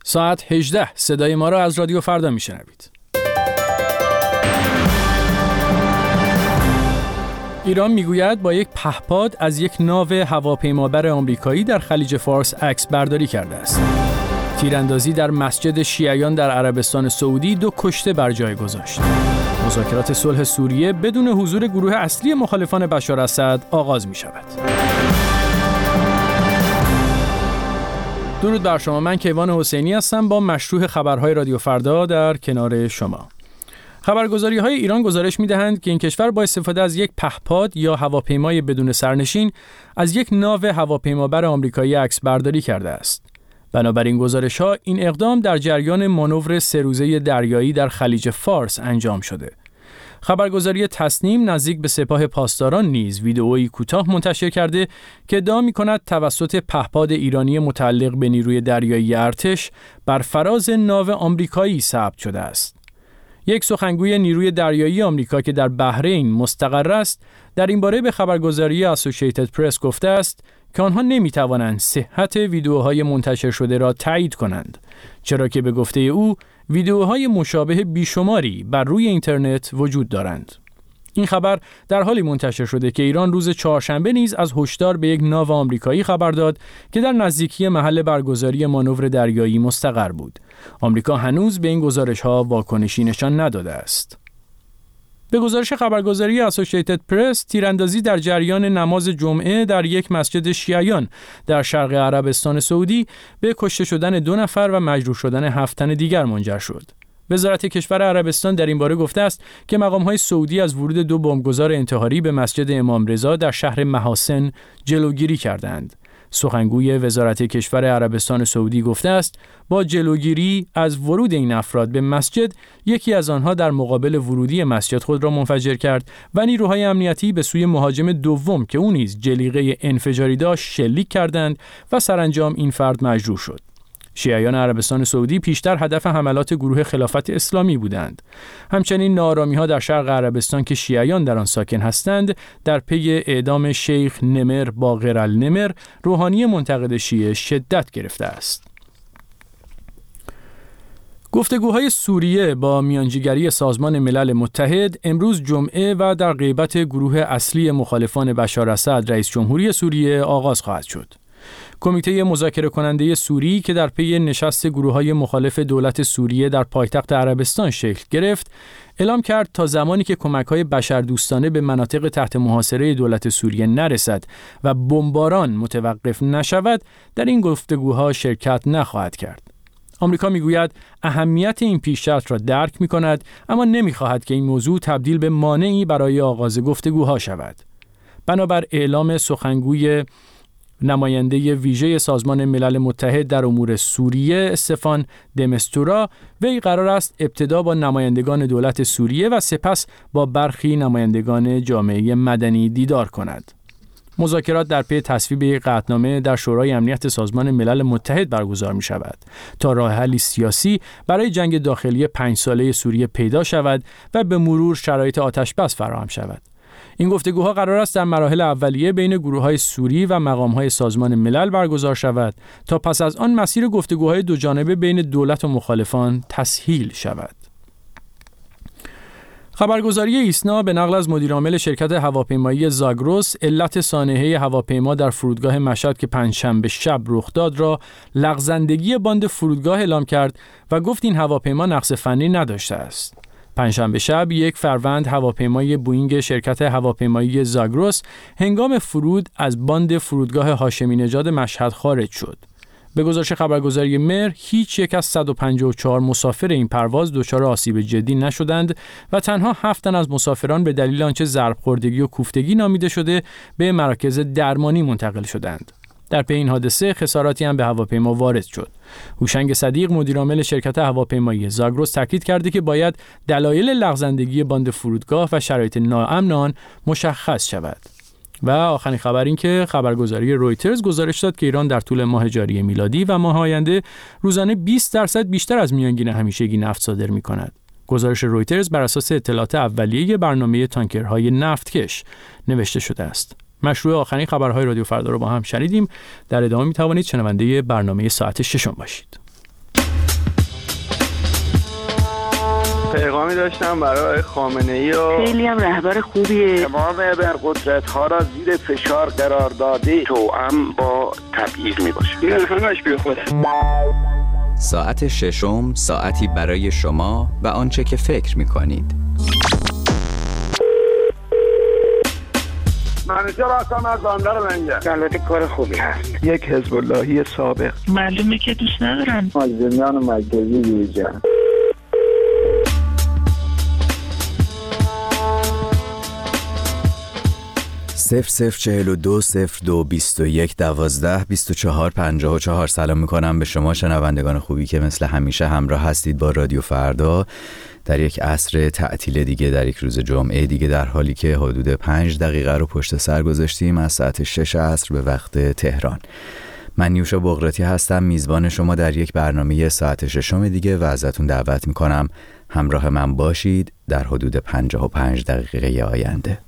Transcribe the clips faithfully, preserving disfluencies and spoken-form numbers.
ساعت هجده صدای ما را از رادیو فردا میشنوید. ایران میگوید با یک پهپاد از یک ناو هواپیمابر آمریکایی در خلیج فارس عکس برداری کرده است. تیراندازی در مسجد شیعیان در عربستان سعودی دو کشته بر جای گذاشت. مذاکرات صلح سوریه بدون حضور گروه اصلی مخالفان بشار اسد آغاز می شود. درود بر شما، من کیوان حسینی هستم با مشروح خبرهای رادیو فردا در کنار شما. خبرگزاری‌های ایران گزارش می‌دهند که این کشور با استفاده از یک پهپاد یا هواپیمای بدون سرنشین از یک ناو هواپیمابر آمریکایی عکس برداری کرده است. بنابراین گزارش‌ها این اقدام در جریان مانور سه روزه دریایی در خلیج فارس انجام شده. خبرگزاری تصنیم نزدیک به سپاه پاسداران نیز ویدئویی کوتاه منتشر کرده که ادعا می‌کند توسط پهپاد ایرانی متعلق به نیروی دریایی ارتش بر فراز ناو آمریکایی ثبت شده است. یک سخنگوی نیروی دریایی آمریکا که در بحرین مستقر است، در این باره به خبرگزاری اسوسییتد پرس گفته است که آنها نمی‌توانند صحت ویدئوهای منتشر شده را تایید کنند، چرا که به گفته او ویدئوهای مشابه بیشماری بر روی اینترنت وجود دارند. این خبر در حالی منتشر شده که ایران روز چهارشنبه نیز از هشدار به یک ناو آمریکایی خبر داد که در نزدیکی محل برگزاری مانور دریایی مستقر بود. آمریکا هنوز به این گزارش‌ها واکنشی نشان نداده است. به گزارش خبرگزاری اسوسییتد پرس، تیراندازی در جریان نماز جمعه در یک مسجد شیعیان در شرق عربستان سعودی به کشته شدن دو نفر و مجروح شدن هفت تن دیگر منجر شد. وزارت کشور عربستان در این باره گفته است که مقام‌های سعودی از ورود دو بمبگذار انتحاری به مسجد امام رضا در شهر محاسن جلوگیری کردند. سخنگوی وزارت کشور عربستان سعودی گفته است با جلوگیری از ورود این افراد به مسجد، یکی از آنها در مقابل ورودی مسجد خود را منفجر کرد و نیروهای امنیتی به سوی مهاجم دوم که او نیز جلیقه انفجاری داشت شلیک کردند و سرانجام این فرد مجروح شد. شیعیان عربستان سعودی پیشتر هدف حملات گروه خلافت اسلامی بودند. همچنین ناآرامی‌ها در شرق عربستان که شیعیان در آن ساکن هستند، در پی اعدام شیخ نمر باقر النمر، روحانی منتقد شیعه شدت گرفته است. گفتگوهای سوریه با میانجیگری سازمان ملل متحد امروز جمعه و در غیبت گروه اصلی مخالفان بشار اسد رئیس جمهوری سوریه آغاز خواهد شد. کمیته مذاکره کننده سوری که در پی نشست گروه‌های مخالف دولت سوریه در پایتخت عربستان شکل گرفت، اعلام کرد تا زمانی که کمک‌های بشردوستانه به مناطق تحت محاصره دولت سوریه نرسد و بمباران متوقف نشود، در این گفتگوها شرکت نخواهد کرد. آمریکا میگوید اهمیت این پیشرفت را درک می‌کند، اما نمی‌خواهد که این موضوع تبدیل به مانعی برای آغاز گفتگوها شود. بنابر اعلام سخنگوی نماینده ویژه سازمان ملل متحد در امور سوریه استفان د مستورا، وی قرار است ابتدا با نمایندگان دولت سوریه و سپس با برخی نمایندگان جامعه مدنی دیدار کند. مذاکرات در پی تصویب یک قطعنامه در شورای امنیت سازمان ملل متحد برگزار می شود تا راه حلی سیاسی برای جنگ داخلی پنج ساله سوریه پیدا شود و به مرور شرایط آتش‌بس فراهم شود. این گفتگوها قرار است در مراحل اولیه بین گروه‌های سوری و مقام‌های سازمان ملل برگزار شود تا پس از آن مسیر گفتگوهای دو جانبه بین دولت و مخالفان تسهیل شود. خبرگزاری ایسنا به نقل از مدیرعامل شرکت هواپیمایی زاگرس، علت سانحه هواپیما در فرودگاه مشهد که پنجشنبه شب رخ داد را لغزندگی باند فرودگاه اعلام کرد و گفت این هواپیما نقص فنی نداشته است. پنجشنبه شب یک فروند هواپیمای بوئینگ شرکت هواپیمایی زاگرس هنگام فرود از باند فرودگاه هاشمی نژاد مشهد خارج شد. به گزارش خبرگزاری مهر، هیچ یک از صد و پنجاه و چهار مسافر این پرواز دچار آسیب جدی نشدند و تنها هفت تن از مسافران به دلیل آنچه ضرب خوردگی و کوفتگی نامیده شده به مراکز درمانی منتقل شدند. در پی این حادثه خساراتی هم به هواپیما وارد شد. هوشنگ صدیق مدیرعامل شرکت هواپیمایی زاگرس تاکید کرده که باید دلایل لغزندگی باند فرودگاه و شرایط ناامن آن مشخص شود. و آخرین خبر این که خبرگزاری رویترز گزارش داد که ایران در طول ماه جاری میلادی و ماه آینده روزانه بیست درصد بیشتر از میانگین همیشگی نفت صادر می‌کند. گزارش رویترز بر اساس اطلاعات اولیه برنامه تانکرهای نفتکش نوشته شده است. مشروع آخرین خبرهای رادیو فردا رو با هم شنیدیم. در ادامه می توانید شنونده برنامه ساعت ششم باشید. پیغامی داشتم برای خامنه‌ای و خیلی هم رهبر خوبیه. تمام ابرقدرت‌ها را زیر فشار قرار داده، توأم با تبعیض میباشه. این همش بی خوده. ساعت ششم، ساعتی برای شما و آنچه که فکر می‌کنید. منیجر هستم از بندر منجر. البته کار خوبی هست. یک حزب اللهی سابق. معلومه که دوست ندارن. مازندران مرکزی ویژه. صفر صفر چهل و دو صفر دو بیست و یک دوازده بیست و چهار پنجاه و چهار. سلام میکنم به شما شنوندگان خوبی که مثل همیشه همراه هستید با رادیو فردا در یک عصر تعطیل دیگه، در یک روز جمعه دیگه، در حالی که حدود پنج دقیقه رو پشت سر گذاشتیم از ساعت شش عصر به وقت تهران. من نیوشا بغراتی هستم، میزبان شما در یک برنامه ساعت ششم دیگه و ازتون دعوت میکنم همراه من باشید در حدود پنجاه و پنج دقیقه آینده.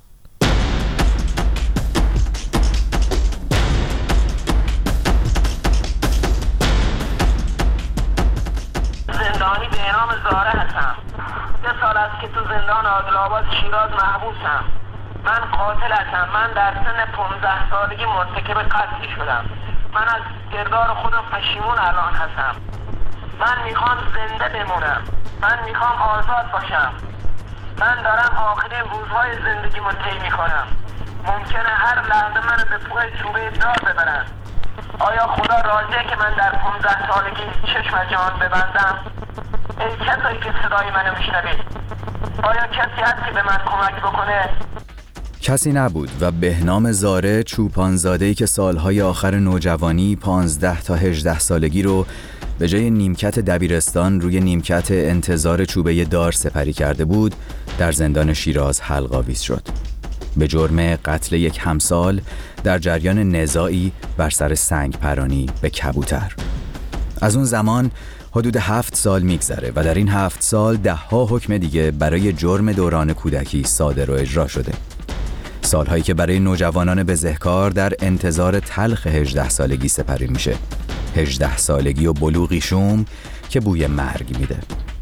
زندانی به نام زاره هستم. یه سال است که تو زندان عادل‌آباد شیراز محبوسم. من قاتل هستم. من در سن پانزده سالگی مرتکب قتل شدم. من از کردار خودم پشیمون الان هستم. من میخوام زنده بمونم. من میخوام آزاد باشم. من دارم آخرین روزهای زندگیمو طی میکنم. ممکنه هر لحظه من به پای چوبه دار ببرن. آیا خدا راضیه که من در پانزده سالگی چشم جان ببندم؟ ای کسایی که صدای منو میشنوید، آیا کسی هست که به من کمک بکنه؟ کسی نبود و بهنام زاره، چوپانزاده‌ای که سالهای آخر نوجوانی پانزده تا هجده سالگی رو به جای نیمکت دبیرستان روی نیمکت انتظار چوبه دار سپری کرده بود، در زندان شیراز حلق‌آویز شد به جرم قتل یک همسال در جریان نزاعی بر سر سنگ پرانی به کبوتر. از اون زمان حدود هفت سال میگذره و در این هفت سال ده ها حکم دیگه برای جرم دوران کودکی صادر و اجرا شده. سالهایی که برای نوجوانان بزهکار در انتظار تلخ هجده سالگی سپری میشه. هجده سالگی و بلوغی شوم که بوی مرگ میده.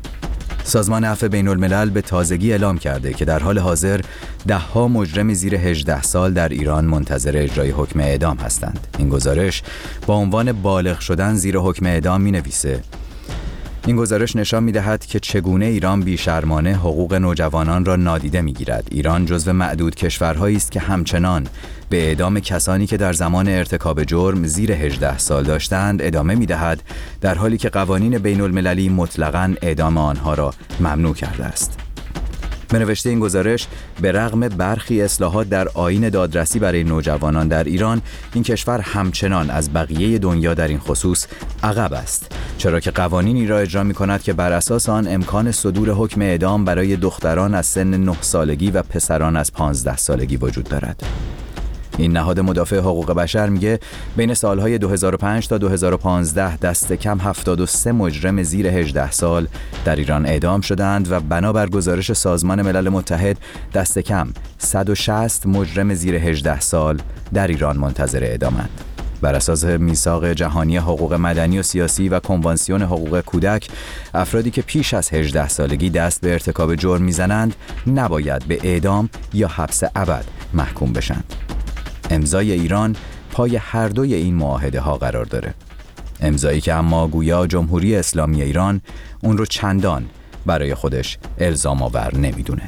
سازمان عفو بین الملل به تازگی اعلام کرده که در حال حاضر ده ها مجرم زیر هجده سال در ایران منتظر اجرای حکم اعدام هستند. این گزارش با عنوان بالغ شدن زیر حکم اعدام می نویسه: این گزارش نشان می دهد که چگونه ایران بیشرمانه حقوق نوجوانان را نادیده می گیرد. ایران جزو معدود کشورهایی است که همچنان به اعدام کسانی که در زمان ارتکاب جرم زیر هجده سال داشتند ادامه می دهد، در حالی که قوانین بین المللی مطلقاً اعدام آنها را ممنوع کرده است. به نوشته این گزارش، به رغم برخی اصلاحات در آیین دادرسی برای نوجوانان در ایران، این کشور همچنان از بقیه دنیا در این خصوص عقب است، چرا که قوانینی را اجرا می کند که بر اساس آن امکان صدور حکم اعدام برای دختران از سن نه سالگی و پسران از پانزده سالگی وجود دارد. این نهاد مدافع حقوق بشر میگه بین سالهای دو هزار و پنج تا دو هزار و پانزده دست کم هفتاد و سه مجرم زیر هجده سال در ایران اعدام شدند و بنابر گزارش سازمان ملل متحد دست کم صد و شصت مجرم زیر هجده سال در ایران منتظر اعدامند. بر اساس میثاق جهانی حقوق مدنی و سیاسی و کنوانسیون حقوق کودک، افرادی که پیش از هجده سالگی دست به ارتکاب جرم میزنند نباید به اعدام یا حبس ابد محکوم بشند. امضای ایران پای هر دوی این معاهده ها قرار داره. امضایی که اما گویا جمهوری اسلامی ایران اون رو چندان برای خودش الزام آور نمیدونه.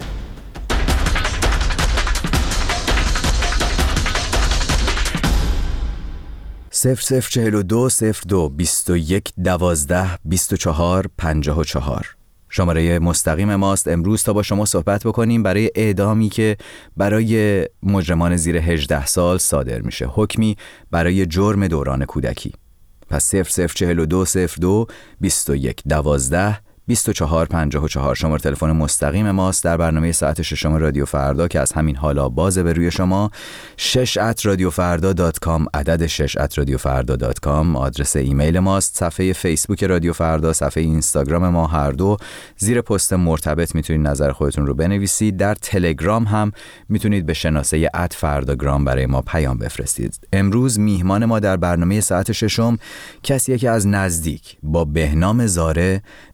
صفر صفر چهل و دو صفر دو بیست و یک دوازده بیست و چهار پنجاه و چهار شماره مستقیم ماست امروز تا با شما صحبت بکنیم برای اعدامی که برای مجرمان زیر هجده سال صادر میشه، حکمی برای جرم دوران کودکی. پس صفر صفر چهل و دو صفر دو بیست و یک دوازده بیست و چهار پنجاه و چهار شماره تلفن مستقیم ماست در برنامه ساعت ششم رادیو فردا که از همین حالا بازه به روی شما. شش ات رادیو فردا دات کام، عدد شش ات رادیو فردا دات کام آدرس ایمیل ماست. صفحه فیسبوک رادیو فردا، صفحه اینستاگرام ما، هر دو زیر پست مرتبط میتونید نظر خودتون رو بنویسید. در تلگرام هم میتونید به شناسه ات فرداگرام برای ما پیام بفرستید. امروز میهمان ما در برنامه ساعت ششم کسیه که از نزدیک با بهنام زاره، نوجوان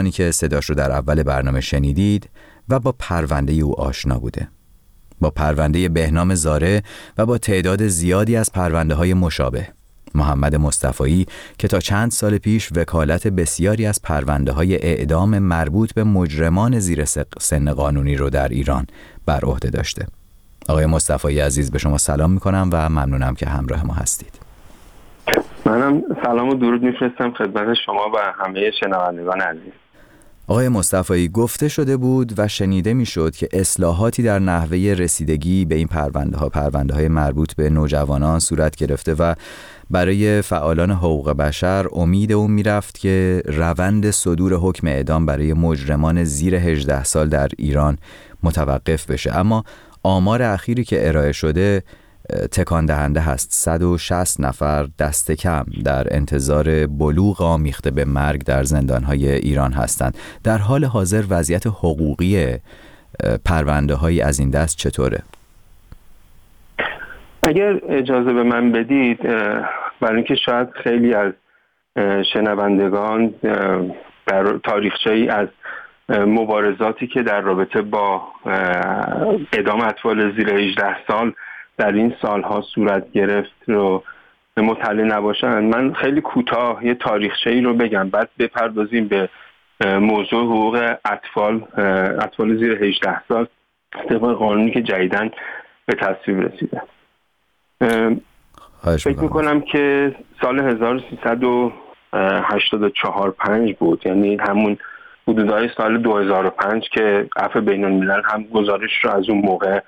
زمانی که صداش رو در اول برنامه شنیدید و با پرونده او آشنا بوده. با پرونده بهنام زاره و با تعداد زیادی از پرونده های مشابه. محمد مصطفایی که تا چند سال پیش وکالت بسیاری از پرونده های اعدام مربوط به مجرمان زیر سن قانونی رو در ایران بر عهده داشته. آقای مصطفایی عزیز، به شما سلام میکنم و ممنونم که همراه ما هستید. منم سلام و درود میفرستم خدمت شما و همه شنوندگان عزیز. آقای مصطفایی، گفته شده بود و شنیده میشد که اصلاحاتی در نحوه رسیدگی به این پرونده ها پرونده های مربوط به نوجوانان صورت گرفته و برای فعالان حقوق بشر امید اون میرفت که روند صدور حکم اعدام برای مجرمان زیر هجده سال در ایران متوقف بشه. اما آمار اخیری که ارائه شده تکان دهنده هست. صد و شصت نفر دست کم در انتظار بلوغ آمیخته به مرگ در زندان‌های ایران هستند. در حال حاضر وضعیت حقوقی پرونده‌های از این دست چطوره؟ اگر اجازه به من بدید، برای اینکه شاید خیلی از شنوندگان در تاریخچه‌ای از مبارزاتی که در رابطه با اعدام اطفال زیر هجده سال در این سالها صورت گرفت رو مطلع نباشن، من خیلی کوتاه یه تاریخچه‌ای رو بگم، بعد بپردازیم به موضوع حقوق اطفال اطفال زیر هجده سال طبق قانونی که جدیداً به تصویب رسیده. فکر میکنم که سال هزار و سیصد و هشتاد و چهار پنج بود، یعنی همون حدودهای سال دو هزار و پنج که عفو بین الملل هم گزارش رو از اون موقع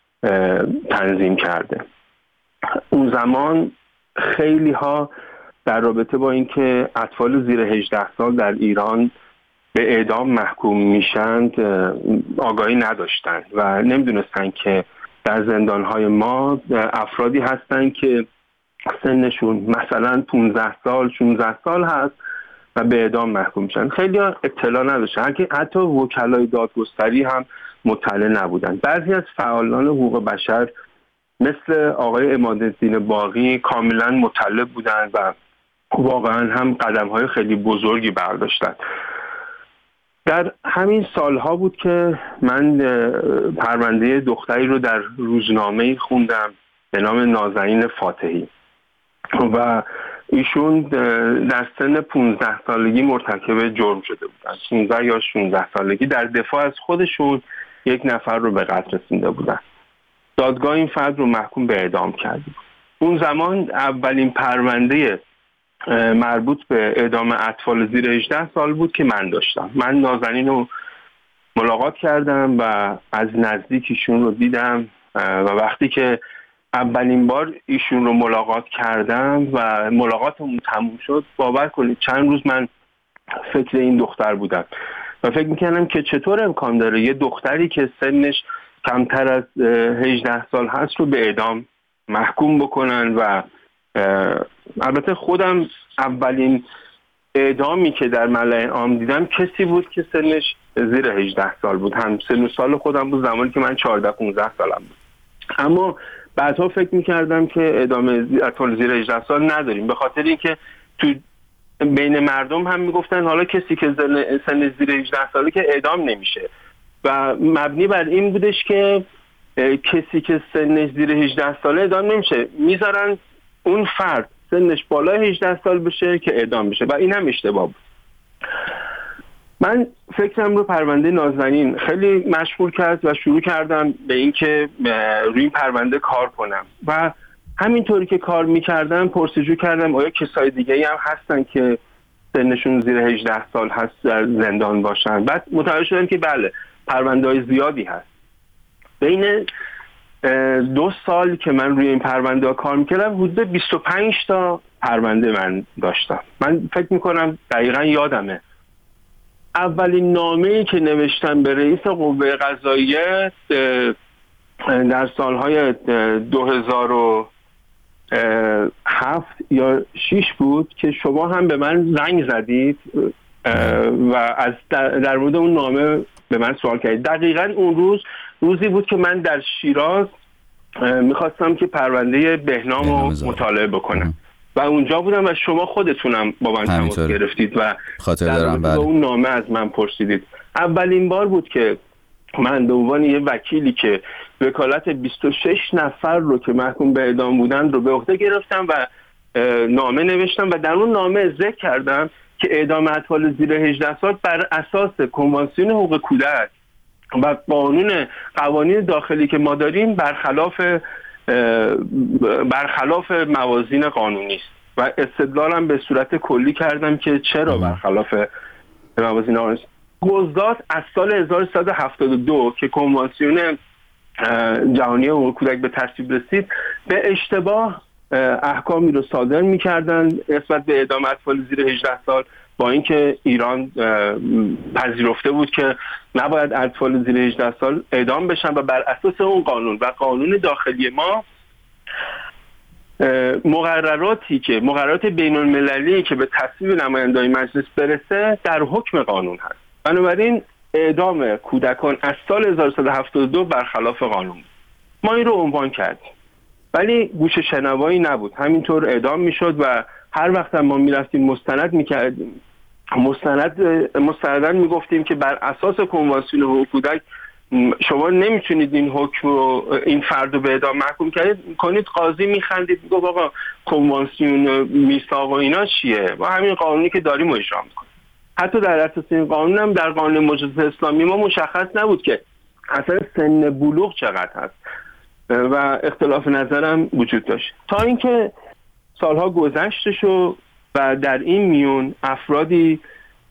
تنظیم کرده. اون زمان خیلی ها در رابطه با اینکه اطفال زیر هجده سال در ایران به اعدام محکوم میشند آگاهی نداشتند و نمیدونستند که در زندانهای ما افرادی هستند که سنشون مثلا پانزده سال شانزده سال هست و به اعدام محکوم میشن. خیلی ها اطلاع نداشتن، حتی وکلای دادگستری هم مطلع نبودن. بعضی از فعالان حقوق بشر مثل آقای عمادالدین باقی کاملا مطلع بودن و واقعا هم قدم‌های خیلی بزرگی برداشتن. در همین سالها بود که من پرونده دختری رو در روزنامه‌ای خوندم به نام نازنین فاتحی و ایشون در سن پانزده سالگی مرتکب جرم شده بودن. پانزده یا شانزده سالگی در دفاع از خودشون یک نفر رو به قتل رسونده بودن. دادگاه این فرد رو محکوم به اعدام کرد. اون زمان اولین پرونده مربوط به اعدام اطفال زیر هجده سال بود که من داشتم. من نازنین رو ملاقات کردم و از نزدیک ایشون رو دیدم و وقتی که اولین بار ایشون رو ملاقات کردم و ملاقاتمون تموم شد، باور کنید چند روز من فکر این دختر بودم و فکر میکنم که چطور امکان داره یه دختری که سنش کمتر از هجده سال هست رو به اعدام محکوم بکنن. و البته خودم اولین اعدامی که در ملأ عام دیدم کسی بود که سنش زیر هجده سال بود، هم سن و سال خودم بود زمانی که من چهارده پانزده سالم بود. اما بعدها فکر میکردم که اعدام اطفال زیر هجده سال نداریم، به خاطر اینکه تو بین مردم هم میگفتن حالا کسی که سن زیر هجده ساله که اعدام نمیشه و مبنی بر این بودش که کسی که سنش زیر هجده ساله اعدام نمیشه، میذارن اون فرد سنش بالای هجده سال بشه که اعدام بشه و این هم اشتباه بود. من فکرم رو پرونده نازنین خیلی مشغول کرد و شروع کردم به این که روی این پرونده کار کنم و همینطوری که کار میکردم پرسجو کردم آیا کسای دیگه هم هستن که سنشون زیر هجده سال هست در زندان باشن. بعد متوجه شدم که بله، پرونده های زیادی هست. بین دو سال که من روی این پرونده ها کار میکردم حدود بیست و پنج تا پرونده من داشتم. من فکر میکنم دقیقا یادمه اولین نامه‌ای که نوشتم به رئیس قوه قضاییه در سالهای دو هزار و هفت یا شش بود که شما هم به من زنگ زدید و از در مورد اون نامه به من سوال کردید. دقیقاً اون روز روزی بود که من در شیراز میخواستم که پرونده بهنام رو مطالعه بکنم و اونجا بودم و شما خودتونم با من تماس گرفتید و خاطر دارم بله. اون نامه از من پرسیدید. اولین بار بود که من به عنوان یه وکیلی که وکالت بیست و شش نفر رو که محکوم به اعدام بودن رو به عهده گرفتم و نامه نوشتم و در اون نامه ذکر کردم که اعدام اطفال زیر هجده سال بر اساس کنوانسیون حقوق کودک و قانون قوانین داخلی که ما داریم برخلاف برخلاف موازین قانونی است و استدلالم به صورت کلی کردم که چرا برخلاف موازین قانونی است. گزارش از سال هزار و سیصد و هفتاد و دو که کنوانسیون جهانی حقوق کودک به تصویب رسید به اشتباه احکامی رو صادر می‌کردن نسبت به اعدام اطفال زیر هجده سال، با اینکه ایران پذیرفته بود که نباید اطفال زیر هجده سال اعدام بشن و بر اساس اون قانون و قانون داخلی ما مقرراتی که مقررات بین المللی که به تصویب نمایندگان مجلس برسه در حکم قانون هست. بنابراین اعدام کودکان از سال هزار و سیصد و هفتاد و دو برخلاف قانون بود. ما این رو عنوان کردیم ولی گوش شنوایی نبود، همینطور اعدام میشد و هر وقت ما میرفتیم مستند میکردیم مستند مستنداً میگفتیم که بر اساس کنوانسیون حقوق کودک شما نمیتونید این حکم رو این فرد رو به اعدام محکوم کنید. قاضی میخندید میگه آقا کنوانسیون میثاق و اینا چیه؟ ما همین قانونی که داریم رو اجرا میکنیم. حتی در اساس این قانون هم در قانون مجاز اسلامی ما مشخص نبود که اصلا سن بلوغ چقدر هست و اختلاف نظرم وجود داشت تا اینکه سالها گذشته شد و در این میون افرادی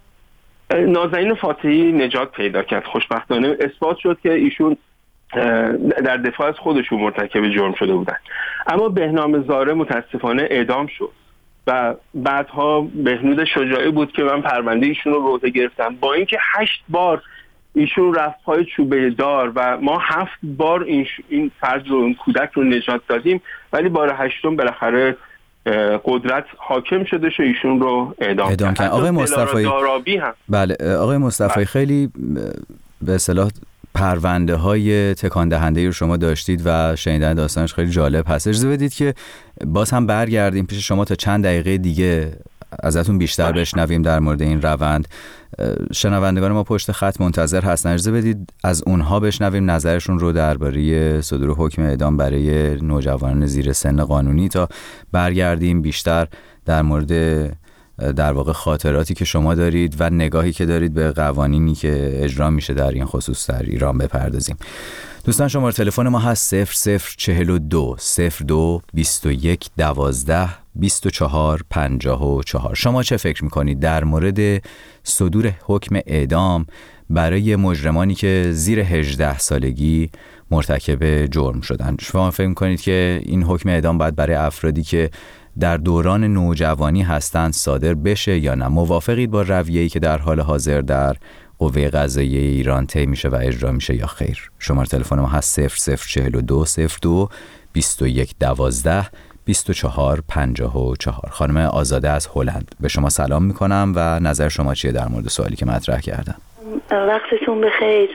نازنین فاتحی نجات پیدا کرد. خوشبختانه اثبات شد که ایشون در دفاع از خودشون مرتکب جرم شده بودن، اما بهنام زاره متاسفانه اعدام شد و بعدها بهنود شجاعی بود که من پرونده ایشون رو به عهده گرفتم. با اینکه هشت بار ایشون رفت پای چوبه دار و ما هفت بار این, ش... این فرد رو این کودک رو نجات دادیم، ولی بار هشتم بالاخره قدرت حاکم شده و ایشون رو اعدام, اعدام کرد. آقای مصطفی هم. بله آقای مصطفی بله. خیلی به اصطلاح پرونده های تکان دهنده رو شما داشتید و شنیدن داستانش خیلی جالب هست. اجازه بدید که باز هم برگردیم پیش شما تا چند دقیقه دیگه ازتون بیشتر بشنویم در مورد این روند. شنوندگان ما پشت خط منتظر هستن، اجازه بدید از اونها بشنویم نظرشون رو درباره صدور حکم اعدام برای نوجوانان زیر سن قانونی تا برگردیم بیشتر در مورد در واقع خاطراتی که شما دارید و نگاهی که دارید به قوانینی که اجرا میشه در این خصوص در ایران بپردازیم. دوستان شماره تلفن ما هست صفر صفر چهل و دو صفر دو بیست و یک دوازده بیست و چهار پنجاه و چهار. شما چه فکر میکنید در مورد صدور حکم اعدام برای مجرمانی که زیر هجده سالگی مرتکب جرم شدن؟ شما فکر میکنید که این حکم اعدام باید برای افرادی که در دوران نوجوانی هستند صادر بشه یا نه؟ موافقید با رویه‌ای که در حال حاضر در قوه قضاییه ایران طی میشه و اجرا میشه یا خیر؟ شماره تلفن ما هست صفر صفر چهل و دو صفر دو بیست و یک دوازده بیست و چهار پنجاه و چهار. خانم آزاده از هلند، به شما سلام میکنم و نظر شما چیه در مورد سوالی که مطرح کردم؟ وقتتون بخیر.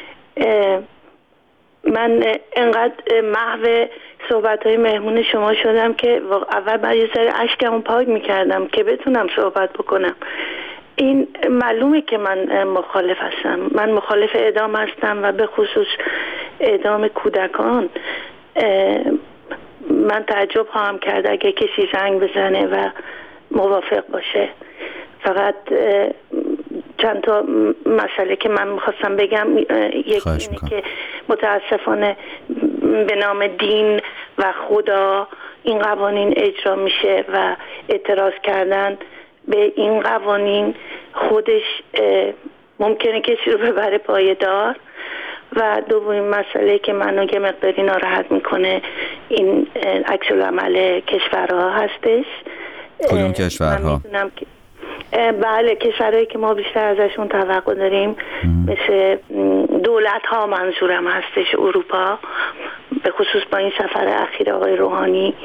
من انقدر محو صحبت‌های مهمون شما شدم که اول بعد یه سری اشکمو پاک میکردم که بتونم صحبت بکنم. این معلومه که من مخالف هستم، من مخالف اعدام هستم و به خصوص اعدام کودکان. من تعجب خواهم کرد اگه کسی زنگ بزنه و موافق باشه. فقط چند تا مسئله که من میخواستم بگم، یک اینه که متاسفانه به نام دین و خدا این قوانین اجرا میشه و اعتراض کردن به این قوانین خودش ممکنه کسی رو ببره پایه‌دار. و دومین مسئله که منو یه مقداری ناراحت میکنه این عکس العمل کشورها هستش. کدوم کشورها؟ بله کشورهایی که ما بیشتر ازشون توقع داریم ام. مثل دولت ها منظورم هستش، اروپا، به خصوص با این سفر اخیر آقای روحانی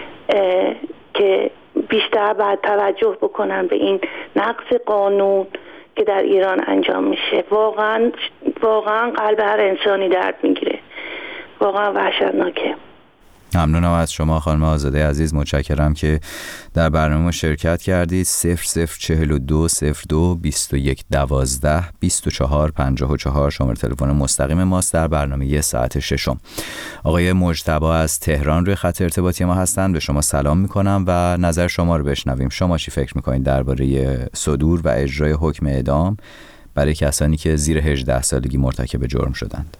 که بیشتر باید توجه بکنن به این نقض قانون که در ایران انجام میشه. واقعا واقعا قلب هر انسانی درد میگیره، واقعا وحشتناکه. ممنونم از شما خانم آزاده عزیز، متشکرم که در برنامه شرکت کردید. صفر صفر چهل و دو صفر دو بیست و یک دوازده بیست و چهار پنجاه و چهار شماره تلفن مستقیم ماست در برنامه یه ساعت ششم. آقای مجتبی از تهران روی خط ارتباطی ما هستند. به شما سلام میکنم و نظر شما رو بشنویم. شما چی فکر میکنید درباره صدور و اجرای حکم اعدام برای کسانی که زیر هجده سالگی مرتکب جرم شدند؟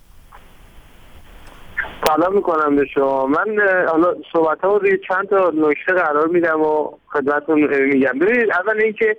سلام میکنم به شما. من حالا صحبت ها رو روی چند تا نکته قرار میدم و خدمتتون میگم. ببینید، اول اینکه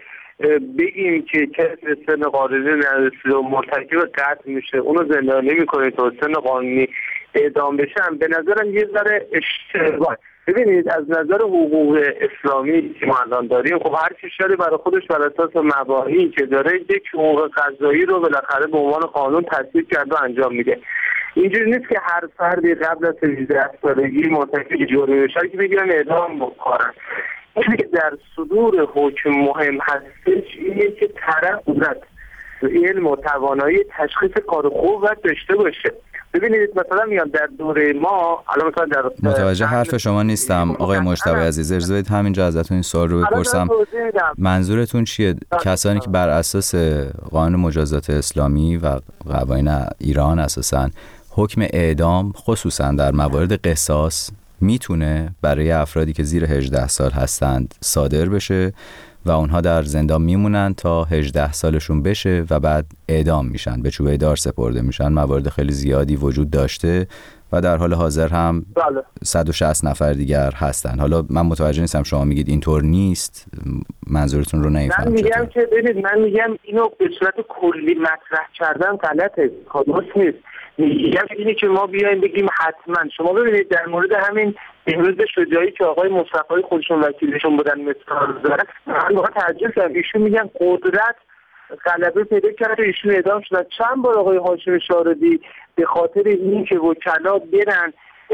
بگیم که کسی به سن قانونی نرسیده و مرتکب قتل میشه اونو زندانی میکنه تا سن قانونی اعدام بشن، به نظرم یه ذره اشتباه. ببینید، از نظر حقوق اسلامی که ما الان داریم، خب هر کشوری برای خودش بر اساس مبانی که داره یک حقوق قضایی رو بالاخره به عنوان قانون تصویب کرده و انجام میده. اینجوری نیست که هر فردی قبل از هجده سالگی مرتکب جرمی بشه که بگیرن اعدام بکنن. چیزی که در صدور حکم مهم هستش اینه که طرف قدرت علم و توانایی تشخیص کار خوب و داشته باشه. ببینید مثلا میان در دوره ما الان مثلا در متوجه حرف شما نیستم آقای مجتبی عزیز، اجازه بدید همینجا ازتون این سوال رو بپرسم. منظورتون چیه؟ کسانی که بر اساس قانون مجازات اسلامی و قوانین ایران اساساً حکم اعدام خصوصا در موارد قصاص میتونه برای افرادی که زیر هجده سال هستند صادر بشه و اونها در زندان میمونن تا هجده سالشون بشه و بعد اعدام میشن، به چوبه دار سپرده میشن. موارد خیلی زیادی وجود داشته و در حال حاضر هم صد و شصت نفر دیگر هستن. حالا من متوجه نیستم شما میگید اینطور نیست، منظورتون رو نمیفهمم. من میگم که ببینید، من میگم اینو به صورت کلی مطرح کردن غلطه، درست نیست. میگم اینه که ما بیایم بگیم حتما. شما ببینید در مورد همین بهروز شجاعی که آقای مصطفی خودشون وکیلشون بودن مثال داره، من واقعا تعجب کردم. ایشون میگن قدرت غلبه پیدا کرده، ایشون اعدام شدن. چند بار آقای هاشم شاردی به خاطر این که وکلا برن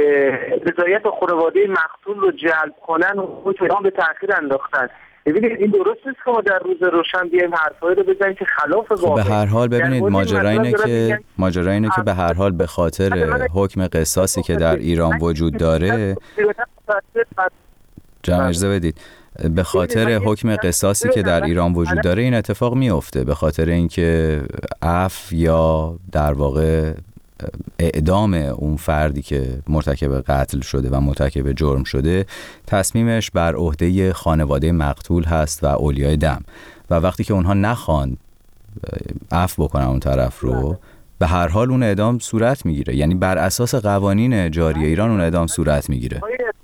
رضایت خانواده مقتول رو جلب کنن و اعدام به تأخیر انداختن. ببینید این درست نیست که ما در روز روشن بیایم حرفایی رو بزنیم که خلاف واقع. به هر حال ببینید ماجرا اینه که ماجرا اینه که به هر حال به خاطر حکم قصاصی که در ایران وجود داره، جمع اجازه بدید، به خاطر حکم قصاصی که در ایران وجود داره این اتفاق میفته، به خاطر اینکه عفو یا در واقع اعدام اون فردی که مرتکب قتل شده و مرتکب جرم شده تصمیمش بر عهده خانواده مقتول هست و اولیای دم، و وقتی که اونها نخوان عفو بکنن اون طرف رو، به هر حال اون اعدام صورت میگیره. یعنی بر اساس قوانین جاری ایران اون اعدام صورت میگیره.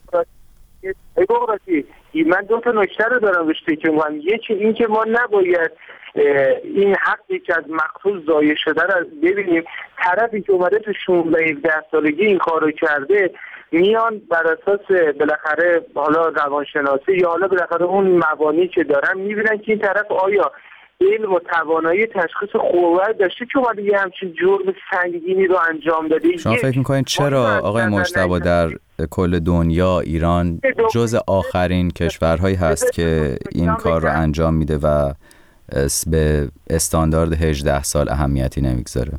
من دو تا نکته رو دارم بهش که من یکی این که ما نباید این حقی که از مقتول ضایع شده رو ببینیم. طرفی که اومده تو شانزده هفده سالگی این کارو کرده میان بر اساس بالاخره حالا روانشناسی یا حالا بالاخره اون مبانی که دارن میبینن که این طرف آیا علم و توانایی تشخیص خوب داشته که اومده یه همچین جرم سنگینی رو انجام داده. شما فکر میکنید چرا آقای مجتبی در کل دنیا ایران جز آخرین کشورهایی هست که این کار رو انجام میده و به استاندارد هجده سال اهمیتی نمیگذاره؟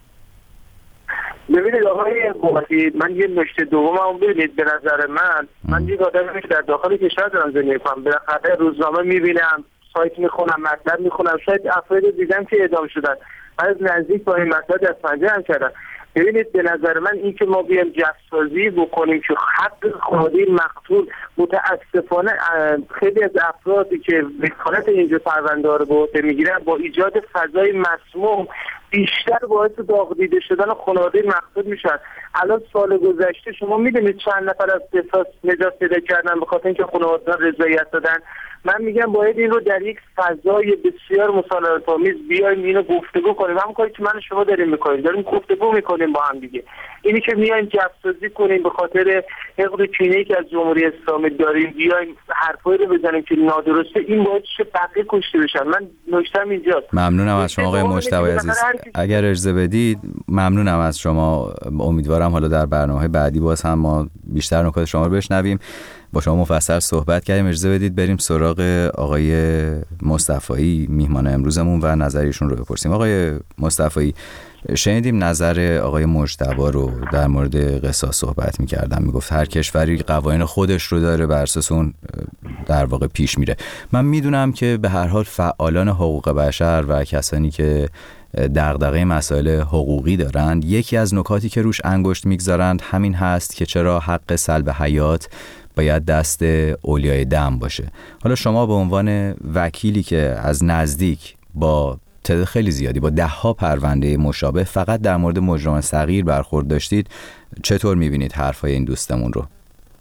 ببینید آقای قواتی، من یه نکته دومم ببینید. به نظر من من یک آدمی که در داخل کشور دارم زندگی میکنم، بالاخره روزنامه میبینم، سایت میخونم، مطلب میخونم، شاید افراد دیدم که اعدام شدن. من از نزدیک با این مطلب دست پنجه هم کردم. ببینید به نظر من این که ما بیایم جسازی بکنیم که حق خانواده مقتول، متاسفانه خیلی از افرادی که وکالت اینجا پرونده رو به عهده میگیرن با ایجاد فضای مسموم بیشتر باعث داغ دیده شدن خانواده مقتول میشن. الان سال گذشته شما میدونید چند نفر از قصاص نجات پیدا کردن به خاطر اینکه خانواده رضایت دادن. من میگم باید این رو در یک فضای بسیار مصالحه‌آمیز بیایم اینو گفتگو کنیم. همون کاری که من و شما داریم میکنیم، داریم گفتگو میکنیم با هم دیگه. اینی که میایم جفسازی کنیم به خاطر حقد و کینه‌ای که از جمهوری اسلامی داریم، بیایم حرفایی رو بزنیم که نادرسته، این باید چه بقیه کشته بشن. من نکته‌ام اینجاست. ممنونم از شما آقای مجتبی عزیز. اگر اجازه بدید ممنونم از شما. امیدوارم حالا در برنامه بعدی باز هم ما بیشتر نکات شما رو بشنویم. با شما مفصل صحبت کردیم. اجازه بدید بریم سراغ آقای مصطفایی میهمان امروزمون و نظریشون رو بپرسیم. آقای مصطفایی، شنیدیم نظر آقای مجتبی رو در مورد قصاص صحبت می‌کردن، میگفت هر کشوری قوانین خودش رو داره، بر اساس اون در واقع پیش میره. من میدونم که به هر حال فعالان حقوق بشر و کسانی که دغدغه مسائل حقوقی دارند، یکی از نکاتی که روش انگشت میگذارند همین هست که چرا حق سلب حیات باید دست اولیای دم باشه. حالا شما به عنوان وکیلی که از نزدیک با تعداد خیلی زیادی، با ده ها پرونده مشابه فقط در مورد مجرم صغیر برخورد داشتید، چطور میبینید حرفای این دوستمون رو؟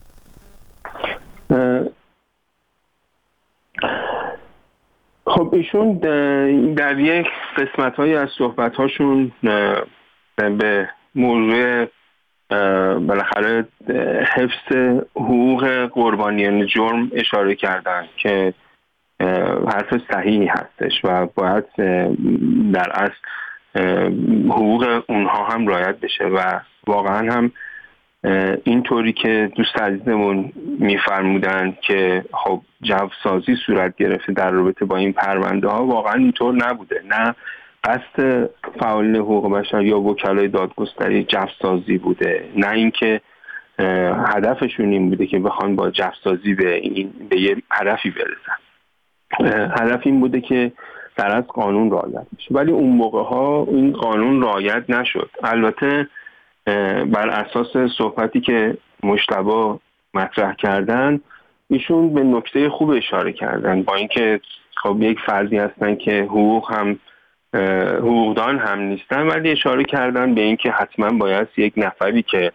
خب ایشون در یک قسمت‌هایی از صحبت‌هاشون به موضوع بالاخره حفظ حقوق قربانیان جرم اشاره کردن که حرف صحیحی هستش و باید در اصل حقوق اونها هم رعایت بشه و واقعا هم اینطوری که دوست عزیزمون میفرمودن که خب جوسازی صورت گرفته در رابطه با این پرونده ها، واقعا اینطور نبوده. نه قصد فعالین حقوق بشر یا وکلای دادگستری جوسازی بوده، نه اینکه هدفشون این بوده که بخوان با جوسازی به این به یه هدفی برسن. هدف این بوده که در از قانون رعایت بشه، ولی اون موقع ها این قانون رعایت نشد. البته بر اساس صحبتی که مجتبی مطرح کردن، ایشون به نکته خوب اشاره کردن، با اینکه خب یک فردی هستن که حقوق هم حقوقدان هم نیستن، ولی اشاره کردن به اینکه حتما باید یک نفری که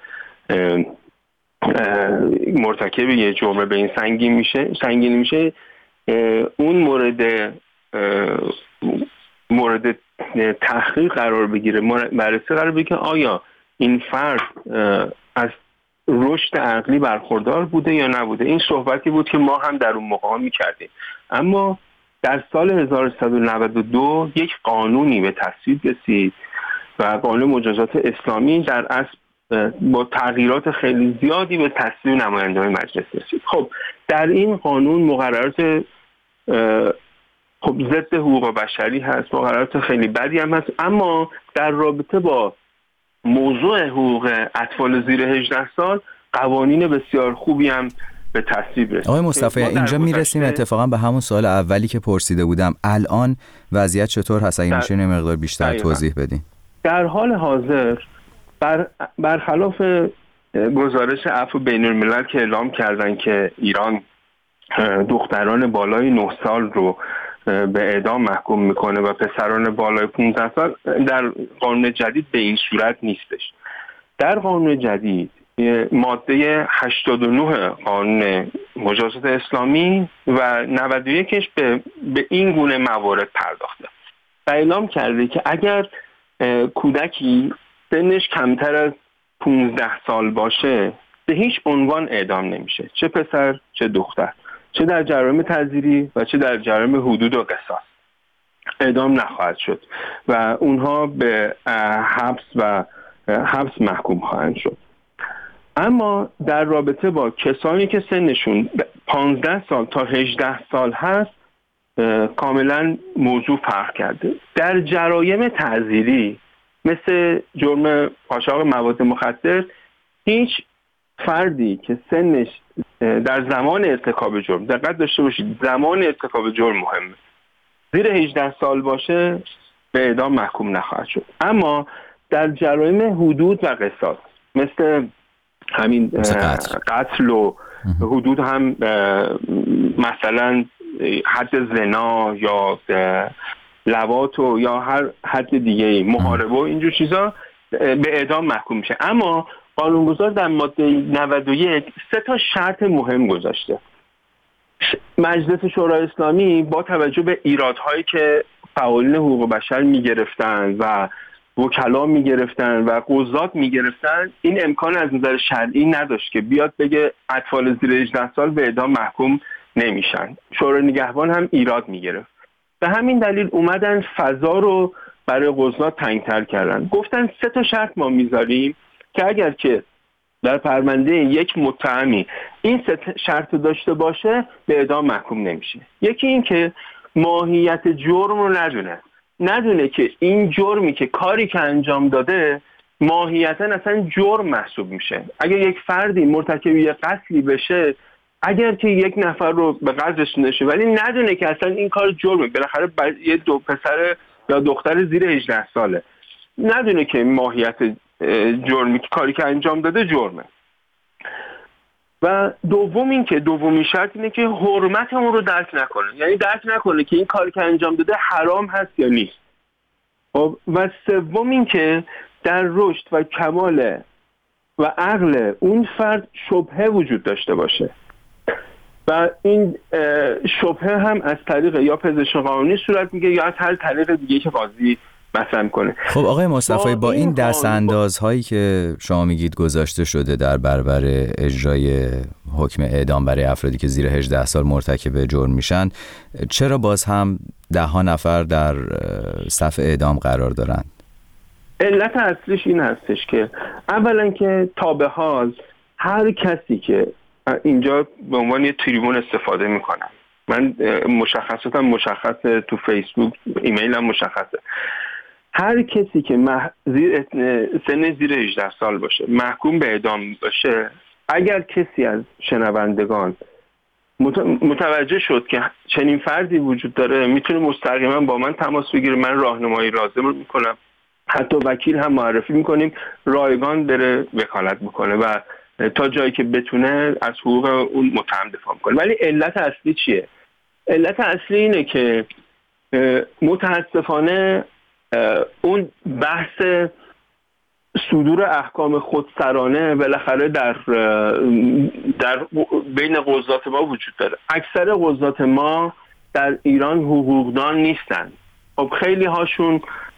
مرتکب یه جرم به این سنگین میشه سنگین میشه اون مورد مورد تحقیق قرار بگیره، بررسی قرار بگیره آیا این فرد از رشد عقلی برخوردار بوده یا نبوده. این صحبتی بود که ما هم در اون موقع می‌کردیم. اما در سال هزار و سیصد و نود و دو یک قانونی به تصویب رسید و قانون مجازات اسلامی در اصل با تغییرات خیلی زیادی به تصویب نماینده‌های مجلس رسید. خب در این قانون مقررات خب ضد حقوق بشری هست، مقررات خیلی بدی هم هست، اما در رابطه با موضوع حقوق اطفال زیر هجده سال قوانین بسیار خوبی هم به تصویب رسید. آقای مصطفی، اینجا میرسیم اتفاقا به همون سوال اولی که پرسیده بودم. الان وضعیت چطور هست؟ اگه میشه یه مقدار بیشتر دقیقا توضیح بدین. در حال حاضر بر برخلاف گزارش عفو بین الملل که اعلام کردن که ایران دختران بالای نه سال رو به اعدام محکوم میکنه و پسران بالای پانزده سال، در قانون جدید به این صورت نیستش. در قانون جدید ماده هشتاد و نه قانون مجازات اسلامی و نود و یکش به, به این گونه موارد پرداخته و اعلام کرده که اگر کودکی سنش کمتر از پانزده سال باشه به هیچ عنوان اعدام نمیشه، چه پسر چه دختر، چه در جرایم تعزیری و چه در جرایم حدود و قصاص اعدام نخواهد شد و اونها به حبس و حبس محکوم خواهند شد. اما در رابطه با کسانی که سنشون پانزده سال تا هجده سال هست کاملا موضوع فرق کرده. در جرایم تعزیری مثل جرم قاچاق مواد مخدر، هیچ فردی که سنش در زمان ارتکاب جرم، دقت داشته باشید زمان ارتکاب جرم مهمه، زیر هجده سال باشه به اعدام محکوم نخواهد شد. اما در جرایم حدود و قصاص مثل همین قتل و حدود هم مثلا حد زنا یا لواط و یا هر حد دیگه محاربه و اینجور چیزا به اعدام محکوم میشه. اما قانونگذار در ماده نود و یک سه تا شرط مهم گذاشته. مجلس شورای اسلامی با توجه به ایرادهایی که فعالین حقوق بشر میگرفتن و وکلا میگرفتن و قضات میگرفتن، این امکان از نظر شرعی نداشت که بیاد بگه اطفال زیر هجده سال به اعدام محکوم نمیشن. شورای نگهبان هم ایراد میگرفت. به همین دلیل اومدن فضا رو برای قضات تنگتر کردن. گفتن سه تا شرط ما میذاریم که اگر که در پرونده یک متهمی این سه شرط داشته باشه به اعدام محکوم نمیشه. یکی این که ماهیت جرم رو ندونه ندونه که این جرمی که کاری که انجام داده ماهیتا اصلا جرم محسوب میشه. اگر یک فردی مرتکب یک قتلی بشه، اگر که یک نفر رو به قتل رسونده شه ولی ندونه که اصلا این کار جرمه، بالاخره یه دو پسر یا دختر زیر هجده ساله ندونه که ماهیت جرمی که کاری که انجام داده جرمه. و دوم این که دومی شرط اینه که حرمت اون رو درک نکنه، یعنی درک نکنه که این کاری که انجام داده حرام هست یا نیست. و سوم این که در رشد و کمال و عقل اون فرد شبهه وجود داشته باشه و این شبهه هم از طریق یا پزشک قانونی صورت میگه یا از هر طریق دیگه که قاضی مثلا کنه. خب آقای مصطفی، با, با این دست اندازهایی که شما میگید گذاشته شده در برابر اجرای حکم اعدام برای افرادی که زیر هجده سال مرتکب جرم میشن، چرا باز هم ده ها نفر در صف اعدام قرار دارند؟ علت اصلیش این هستش که اولا که تا به حال هر کسی که اینجا به عنوان یه تریبون استفاده میکنن، من مشخصاتم مشخصه، تو فیسبوک ایمیلم مشخصه، هر کسی که مح... زیر... سن زیر هجده سال باشه محکوم به اعدام باشه، اگر کسی از شنوندگان مت... متوجه شد که چنین فردی وجود داره، میتونه مستقیما با من تماس بگیره، من راهنمایی لازم میکنم، حتی وکیل هم معرفی میکنیم، رایگان بره وکالت بکنه و تا جایی که بتونه از حقوق اون متهم دفاع کنه. ولی علت اصلی چیه؟ علت اصلی اینه که متاسفانه اون بحث صدور احکام خودسرانه بالاخره در در بین قضات ما وجود داره. اکثر قضات ما در ایران حقوقدان نیستن. خب خیلی هاشون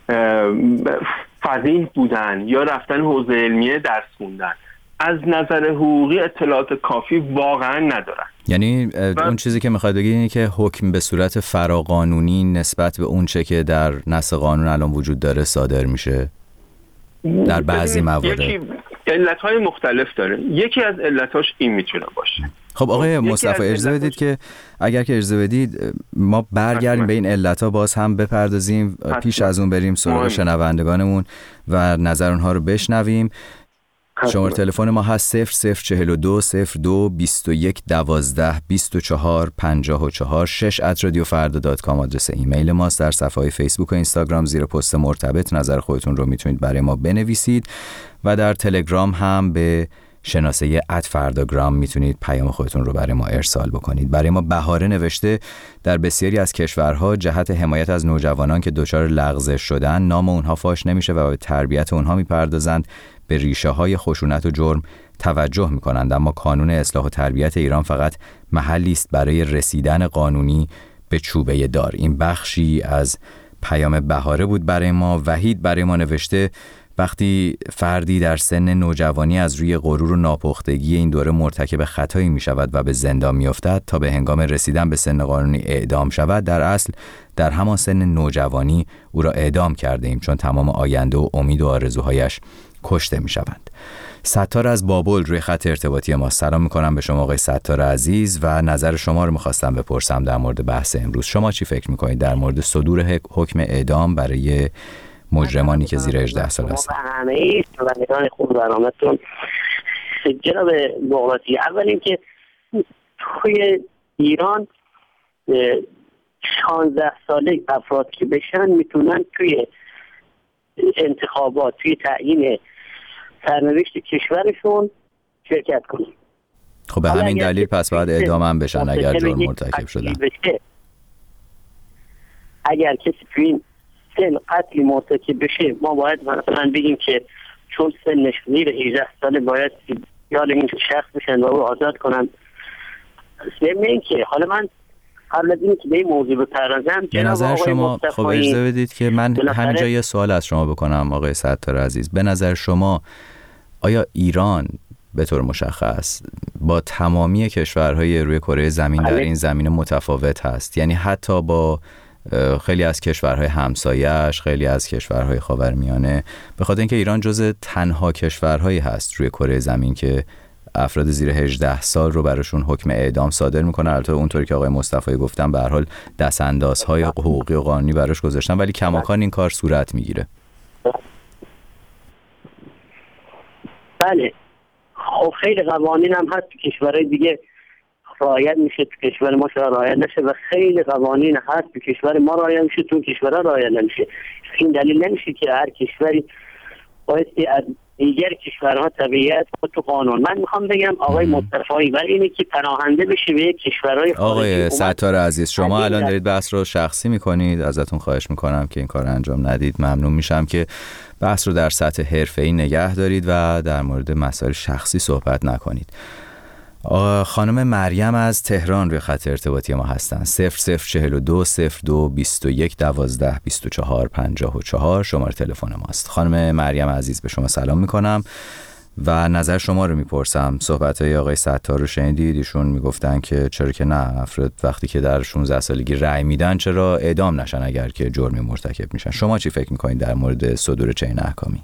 فقیه بودن یا رفتن حوزه علمیه درس خوندن، از نظر حقوقی اطلاعات کافی واقعا ندارن. یعنی اون چیزی که میخواد بگید اینه که حکم به صورت فراقانونی نسبت به اون چه که در نص قانون الان وجود داره صادر میشه در بعضی موارد. یکی علتهای مختلف داره، یکی از علتاش این میتونه باشه. خب آقای مصطفی اجازه بدید که اگر که اجازه بدید ما برگردیم به این علتها باز هم بپردازیم، حتما. پیش از اون بریم سراغ شنوندگانمون و نظر اونها رو بشنویم. شماره تلفن ما هست صفر صفر چهل و دو صفر دو بیست و یک دوازده بیست و چهار پنجاه و چهار شش ات رادیو فردا دات کام آدرس ایمیل ماست. در صفحه های فیسبوک و اینستاگرام زیر پست مرتبط نظر خودتون رو میتونید برای ما بنویسید و در تلگرام هم به شناسه ات فرداگرام میتونید پیام خودتون رو برای ما ارسال بکنید. برای ما بهاره نوشته در بسیاری از کشورها جهت حمایت از نوجوانان که دچار لغزش شدن نام اونها فاش نمیشه و به تربیت اونها میپردازند، به ریشه های خشونت و جرم توجه میکنند، اما کانون اصلاح و تربیت ایران فقط محلی است برای رسیدن قانونی به چوبه دار. این بخشی از پیام بهاره بود برای ما. وحید برای ما نوشته وقتی فردی در سن نوجوانی از روی غرور و ناپختگی این دوره مرتکب خطایی می شود و به زندان می افتد تا به هنگام رسیدن به سن قانونی اعدام شود، در اصل در همان سن نوجوانی او را اعدام کرده ایم، چون تمام آینده و امید و آرزوهایش کشته می شوند. ستار از بابل روی خط ارتباطی ما. سلام می کنم به شما آقای ستار عزیز و نظر شما رو می خواستم بپرسم در مورد بحث امروز. شما چی فکر می کنید در مورد صدور حکم اعدام برای مجرمانی که زیر هجده سال هستن؟ همه شنوندگان خوب برنامه‌تون جناب بغراتی، اول اینکه توی ایران شانزده ساله افراد که بشن میتونن توی انتخابات، توی تعیین سرنوشت کشورشون شرکت کنن. خب به همین دلیل پس باید اعدام هم بشن اگر جرم مرتکب شدن. اگر کسی توی این سن قتلی مرتکب بشه، ما باید مثلا بگیم که چون سنش زیر هجده ساله باید یاد این شخص بشن و او آزاد کنن. ضمن این که حالا من قبل از این که به این موضوع بپردازم، به نظر شما خب اجازه بدید که من همینجا یه سوال از شما بکنم آقای ستار عزیز. به نظر شما آیا ایران به طور مشخص با تمامی کشورهای روی کره زمین در این زمینه متفاوت هست؟ یعنی حتی با خیلی از کشورهای همسایه‌اش، خیلی از کشورهای خاورمیانه، به خاطر اینکه ایران جز تنها کشورهایی هست روی کره زمین که افراد زیر هجده سال رو براشون حکم اعدام صادر میکنه. البته اونطوری که آقای مصطفی گفتن به هر حال دستاندازهای حقوقی و قانونی براش گذاشتن، ولی کماکان این کار صورت میگیره. بله، خب خیلی قوانین هم هست تو کشورهای دیگه رعایت میشه، تو کشور ما شاید رعایت نشه و خیلی قوانین هست تو کشور ما رعایت میشه، تو کشورها رعایت نمیشه. این دلیل نمیشه که هر کشوری بایستی از دیگر کشورها تبعیت کنه تو قانون. من میخوام بگم آقای مصطفی ولی اینه که پناهنده بشه به کشورهای خارجی. آقای ستار عزیز، شما الان دارید بحث رو شخصی میکنید، ازتون خواهش میکنم که این کار انجام ندید. ممنون میشم که بحث رو در سطح حرفه‌ای نگه دارید و در مورد مسائل شخصی صحبت نکنید. خانم مریم از تهران روی خط ارتباطی ما هستن. صفر صفر چهل و دو صفر دو بیست و یک دوازده بیست و چهار پنجاه و چهار شماره تلفن ماست. خانم مریم عزیز، به شما سلام میکنم و نظر شما رو میپرسم. صحبت‌های آقای ستار رو شنیدید، ایشون میگفتن که چرا که نه، افراد وقتی که در شانزده سالگی رأی میدن چرا اعدام نشن اگر که جرمی مرتکب میشن. شما چی فکر میکنید در مورد صدور چنین احکامی؟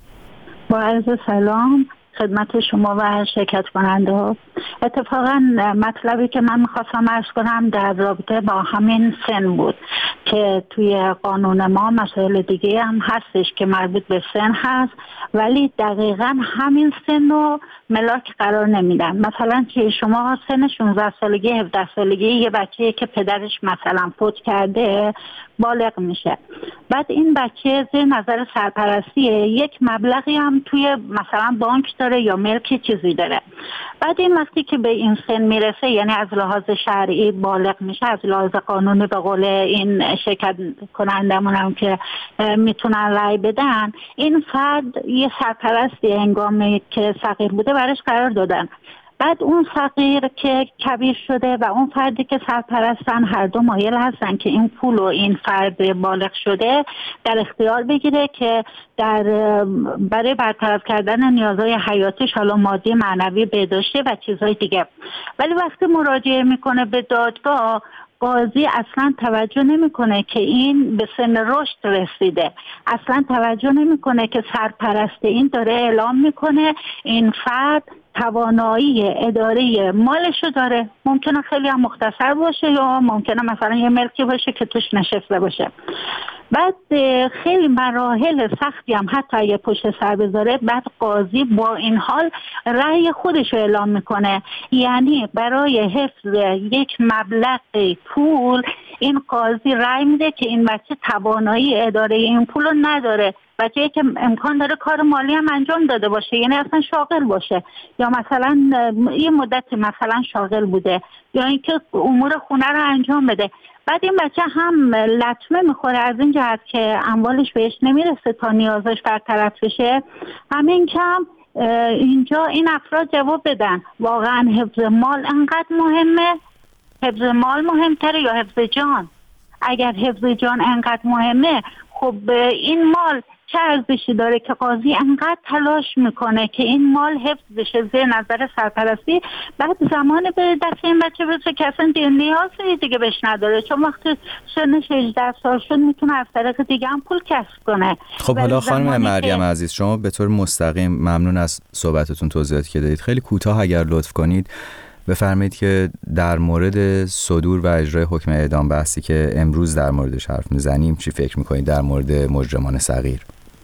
با عرض سلام خدمت شما و شرکت کننده. اتفاقا مطلبی که من میخواستم عرض کنم در رابطه با همین سن بود که توی قانون ما مسائل دیگه هم هستش که مربوط به سن هست، ولی دقیقا همین سن رو ملاک قرار نمیدن. مثلا که شما سن شانزده سالگی هفده سالگی یه بچه که پدرش مثلا فوت کرده بالغ میشه، بعد این بچه زیر نظر سرپرستی یک مبلغی هم توی مثلا بانک داره یا ملک چیزی داره، بعد این وقتی که به این سن میرسه، یعنی از لحاظ شرعی بالغ میشه، از لحاظ قانونی به قول این شرکت کنندمون هم که میتونن رای بدن، این فرد یه سرپرستی هنگامی که صغیر بوده برش قرار دادن. بعد اون صغیر که کبیر شده و اون فردی که سرپرستن هر دو مایل هستن که این پول و این فرد بالغ شده در اختیار بگیره که در برای برطرف کردن نیازهای حیاتیش، حالا مادی، معنوی، بهداشتی و چیزهای دیگه. ولی وقتی مراجعه میکنه به دادگاه، قاضی اصلا توجه نمیکنه که این به سن رشد رسیده، اصلا توجه نمیکنه که سرپرست این داره اعلام میکنه این فرد توانایی اداره مالشو داره. ممکنه خیلی هم مختصر باشه یا ممکنه مثلا یه ملکی باشه که توش نشسته باشه. بعد خیلی مراحل سختی هم حتی اگه پشت سر بذاره، بعد قاضی با این حال رأی خودش رو اعلام میکنه. یعنی برای حفظ یک مبلغ پول این قاضی رأی میده که این بچه توانایی اداره این پول رو نداره، بچه‌ای که امکان داره کار مالی هم انجام داده باشه، یعنی اصلا شاغل باشه یا مثلا یه مدت مثلا شاغل بوده یا اینکه امور خونه رو انجام بده. بعد این بچه هم لطمه میخوره از این جهت که اموالش بهش نمیرسه تا نیازش برطرف بشه. همین کم اینجا این افراد جواب بدن واقعا حفظ مال انقدر مهمه؟ حفظ مال مهمتره یا حفظ جان؟ اگر حفظ جان انقدر مهمه، خب این مال چه ارزشی داره که قاضی انقدر تلاش میکنه که این مال حفظ بشه زیر نظر سرپرستی، بعد زمان به دست این بچه برسه که اصلا نیازی دیگه بهش نداره، چون وقتی سنش هجده سال شد میتونه از طریق دیگه هم پول کسب کنه. خب حالا خانم مریم عزیز، شما به طور مستقیم، ممنون از صحبتتون، توضیحاتی که دادید. خیلی کوتاه اگر لطف کنید بفرمایید که در مورد صدور و اجرای حکم اعدام بحثی که امروز در موردش حرف میزنیم چی فکر میکنید در مورد مجرمان صغیر؟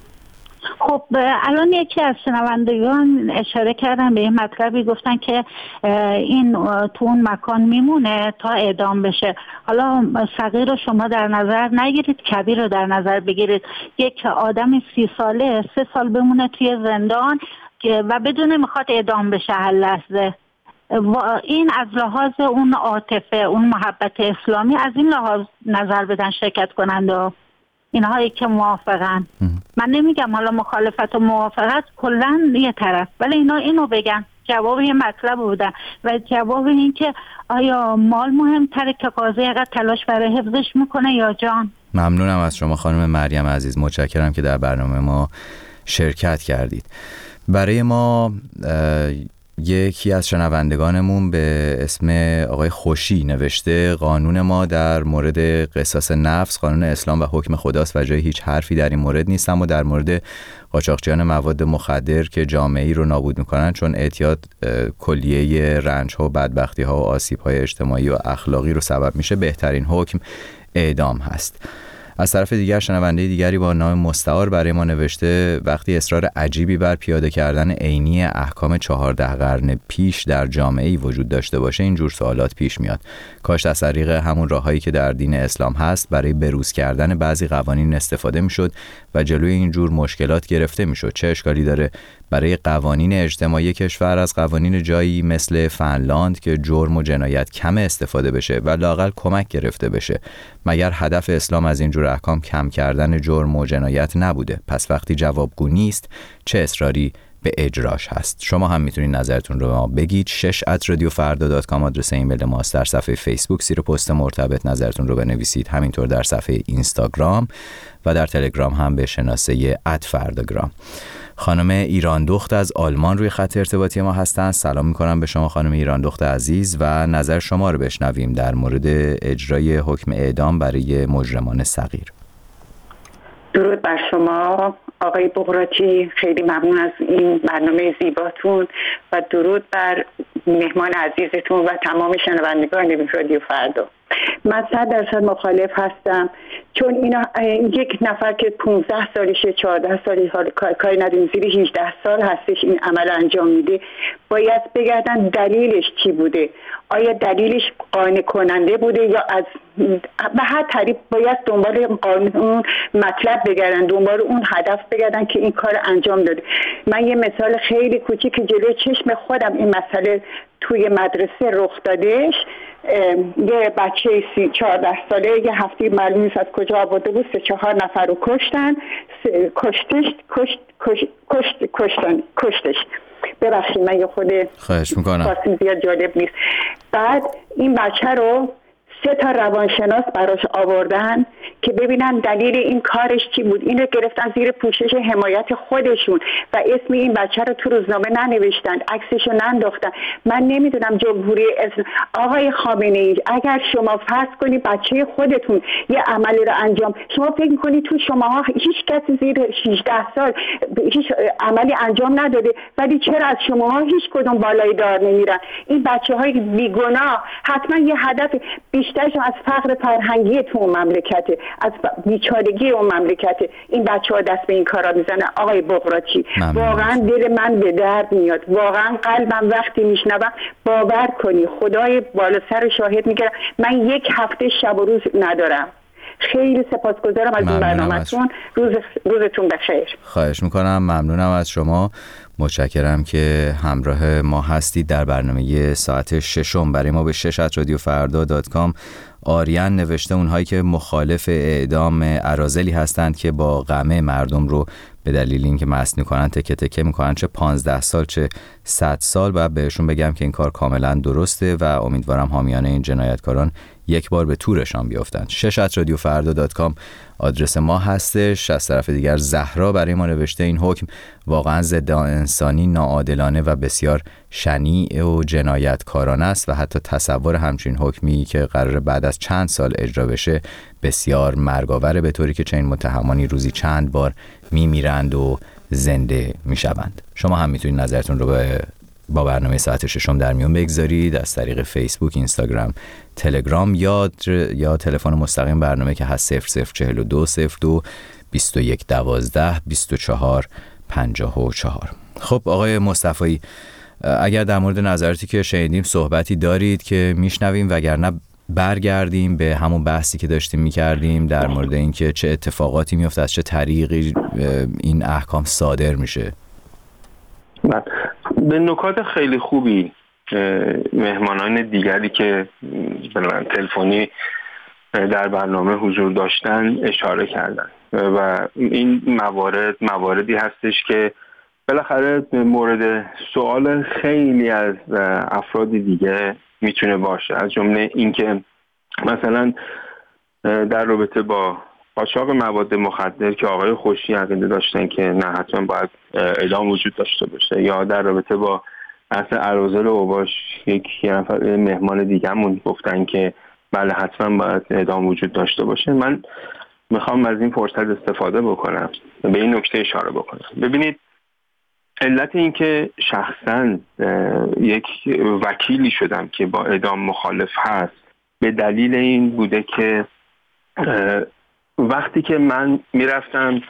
خب الان یکی از شنوندگان اشاره کردن به این مطلبی، گفتن که این تو اون مکان میمونه تا اعدام بشه. حالا صغیر رو شما در نظر نگیرید، کبیر رو در نظر بگیرید. یک آدم سی ساله سه سال بمونه توی زندان و بدون میخواد اعدام بشه هر لحظه. این از لحاظ اون عاطفه، اون محبت اسلامی، از این لحاظ نظر بدن شرکت کننده. اینهایی که موافقن، من نمیگم حالا مخالفت و موافقت کلا یه طرف، ولی اینا اینو بگن. جواب یه مطلب بودن و جواب این که آیا مال مهمتره که قاضی اگر تلاش برای حفظش میکنه یا جان. ممنونم از شما خانم مریم عزیز، متشکرم که در برنامه ما شرکت کردید. برای ما یکی از شنوندگانمون به اسم آقای خوشی نوشته قانون ما در مورد قصاص نفس قانون اسلام و حکم خداست و جای هیچ حرفی در این مورد نیست، اما در مورد قاچاقچیان مواد مخدر که جامعه‌ای رو نابود میکنن چون اعتیاد کلیه رنج‌ها و بدبختی‌ها و آسیب‌های اجتماعی و اخلاقی رو سبب میشه، بهترین حکم اعدام هست. از طرف دیگر شنونده دیگری با نام مستعار برای ما نوشته وقتی اصرار عجیبی بر پیاده کردن عینی احکام چهارده قرن پیش در جامعه‌ای وجود داشته باشه اینجور سوالات پیش میاد. کاش از طریق همون راههایی که در دین اسلام هست برای بروز کردن بعضی قوانین استفاده میشد و جلوی اینجور مشکلات گرفته میشد. چه اشکالی داره برای قوانین اجتماعی کشور از قوانین جایی مثل فنلاند که جرم و جنایت کم استفاده بشه و لااقل کمک گرفته بشه؟ مگر هدف اسلام از اینجور احکام کم کردن جرم و جنایت نبوده؟ پس وقتی جوابگو نیست چه اصراری به اجراش هست؟ شما هم میتونید نظرتون رو به ما بگید. شش ات رادیو فردا دات کام آدرس ایمیل ماست. در صفحه فیسبوک زیر پست مرتبط نظرتون رو بنویسید، همینطور در صفحه اینستاگرام و در تلگرام هم به شناسه ات فرداگرام. خانم ایران دخت از آلمان روی خط ارتباطی ما هستن. سلام میکنم به شما خانم ایران دخت عزیز و نظر شما رو بشنویم در مورد اجرای حکم اعدام برای مجرمان صغیر. درود بر شما آقای بغراتی، خیلی ممنون از این برنامه زیباتون و درود بر مهمان عزیزتون و تمام شنوندگان رادیو فردا. من صد درصد مخالف هستم، چون اینا یک نفر که پانزده سالشه چهارده سالی کاری نداریم زیر هجده سال هستش این عمل انجام میده، باید بگردن دلیلش چی بوده. آیا دلیلش قانع کننده بوده یا از به هر طریق باید دنبال قانون مطلب بگردن، دنبال اون هدف بگردن که این کار انجام داده. من یه مثال خیلی کوچیک جلوی چشم خودم این مسئله توی مدرسه رخ دادش. یه بچه سی چهارده ساله یه هفته معلوم نیست از کجا آورده بود، سه چهار نفر رو کشتن، کشتش کشت کشت کشت کشتن کشتش ببخشید من یه خود خواهش میکنم فارسی زیاد جالب نیست. بعد این بچه رو سه تا روانشناس براش آوردن که ببینن دلیل این کارش چی بود. اینو گرفتن زیر پوشش حمایت خودشون و اسم این بچه رو تو روزنامه ننوشتن، عکسش رو ننداختن. من نمیدونم جمهوری اسلام آقای خامنه‌ای اگر شما فرض کنی بچه خودتون یه عملی رو انجام، شما فکر می‌کنی تو شماها هیچ کسی زیر هجده سال هیچ عملی انجام نداده، ولی چرا از شماها هیچ کدوم بالای دار نمیرن؟ این بچه‌های بیگناه حتما یه هدف بیشترش از فقر فرهنگی تو مملکته، از بیچارگی اون مملکته. این بچه‌ها دست به این کارا میزنن. آقای بغراتی واقعا دل من به درد میاد، واقعا قلبم وقتی میشنوم باور کنی خدای بالا سر شاهد میگیرم من یک هفته شب و روز ندارم. خیلی سپاسگزارم از این برنامه‌تون. روز روزتون بخیر. خواهش میکنم، ممنونم از شما، متشکرم که همراه ما هستید در برنامه ساعت ششم. برای ما به شش ات رادیو فردا دات کام آریان نوشته اونهایی که مخالف اعدام اراذلی هستند که با غمه مردم رو به دلیل اینکه مست میکنن تکه تکه میکنن، چه پانزده سال چه صد سال، و بهشون بگم که این کار کاملا درسته و امیدوارم حامیان این جنایتکاران یک بار به تورشان بیافتند. شش ات رادیو فردا دات کام آدرس ما هستش. از طرف دیگر زهرا برای ما نوشته این حکم واقعا ضد انسانی، ناعادلانه و بسیار شنیع و جنایتکارانه است و حتی تصور همچین حکمی که قرار بعد از چند سال اجرا بشه بسیار مرگاوره، به طوری که چنین متهمانی روزی چند بار میمیرند و زنده میشوند. شما هم میتونید نظرتون رو به با برنامه ساعت ششم در میون بگذارید از طریق فیسبوک، اینستاگرام، تلگرام یا یا تلفن مستقیم برنامه که هست صفر صفر چهل و دو صفر دو بیست و یک دوازده بیست و چهار پنجاه و چهار. خب آقای مصطفی، اگر در مورد نظراتی که شنیدیم صحبتی دارید که میشنویم، وگرنه برگردیم به همون بحثی که داشتیم میکردیم در مورد اینکه چه اتفاقاتی میفته، از چه طریقی این احکام صادر میشه. به نکات خیلی خوبی مهمانان دیگری که بنابراین تلفنی در برنامه حضور داشتن اشاره کردن و این موارد مواردی هستش که بالاخره مورد سوال خیلی از افراد دیگه میتونه باشه، از جمله اینکه مثلا در رابطه با قاچاق مواد مخدر که آقای خوشی عقیده داشتن که نه حتما باید اعدام وجود داشته باشه، یا در رابطه با اصلا اراذل اوباش یک نفر مهمان دیگه‌مون گفتن که بله حتما باید اعدام وجود داشته باشه. من میخوام از این فرصت استفاده بکنم به این نکته اشاره بکنم. ببینید علت این که شخصا یک وکیلی شدم که با اعدام مخالف هست به دلیل این بوده که وقتی که من میرفتم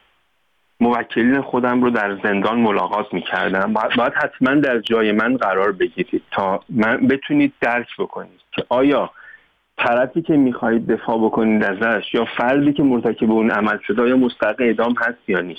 موکلین خودم رو در زندان ملاقات میکردم باید حتما در جای من قرار بگیرید تا من بتونید درک بکنید که آیا طرفی که میخواهید دفاع بکنید ازش یا فردی که مرتکب اون عمل شده آیا مستحق اعدام هست یا نیست.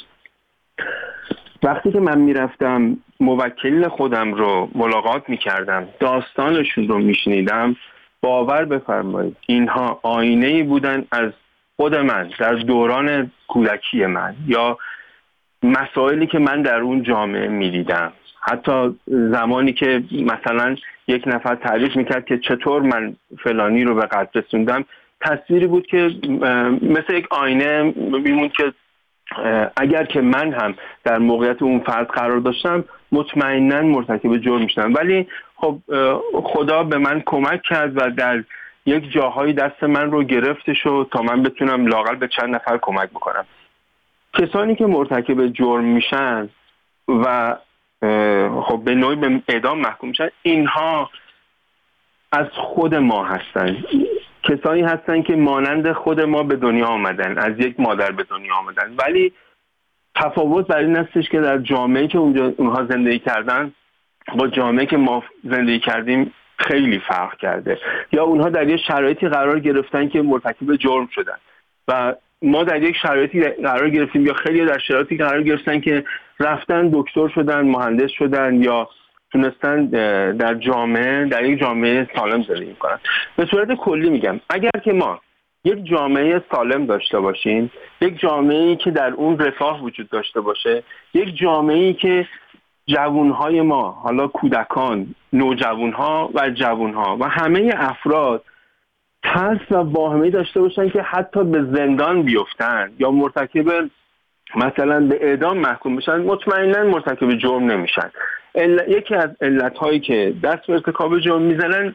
وقتی که من میرفتم موکلین خودم رو ملاقات میکردم، داستانشون رو میشنیدم، باور بفرمایید اینها آینه‌ای بودن از خود من در دوران کودکی من یا مسائلی که من در اون جامعه میدیدم. حتی زمانی که مثلا یک نفر تعریف میکرد که چطور من فلانی رو به قتل رسوندم، تصویری بود که مثل یک آینه میموند که اگر که من هم در موقعیت اون فرد قرار داشتم مطمئناً مرتکب جرم میشدم. ولی خب خدا به من کمک کرد و در یک جاهایی دست من رو گرفته شد تا من بتونم لااقل به چند نفر کمک بکنم. کسانی که مرتکب جرم میشن و خب به نوعی به اعدام محکوم میشن، اینها از خود ما هستن. کسانی هستن که مانند خود ما به دنیا آمدن، از یک مادر به دنیا آمدن، ولی تفاوت بر این هستش که در جامعه‌ای که اونجا اونها زندگی کردن با جامعه‌ای که ما زندگی کردیم خیلی فرق کرده. یا اونها در یک شرایطی قرار گرفتن که مرتکب جرم شدن و ما در یک شرایطی قرار گرفتیم یا خیلی در شرایطی قرار گرفتن که رفتن دکتر شدن، مهندس شدن یا تونستن در جامعه در یک جامعه سالم زندگی کنن. به صورت کلی میگم اگر که ما یک جامعه سالم داشته باشیم، یک جامعه‌ای که در اون رفاه وجود داشته باشه، یک جامعه‌ای که جوانهای ما، حالا کودکان، نوجوانها و جوانها و همه افراد ترس و واهمه داشته باشن که حتی به زندان بیفتن یا مرتکب مثلا به اعدام محکوم بشن، مطمئنا مرتکب جرم نمیشن. یکی از علتهایی که دست به ارتکاب جرم میزنن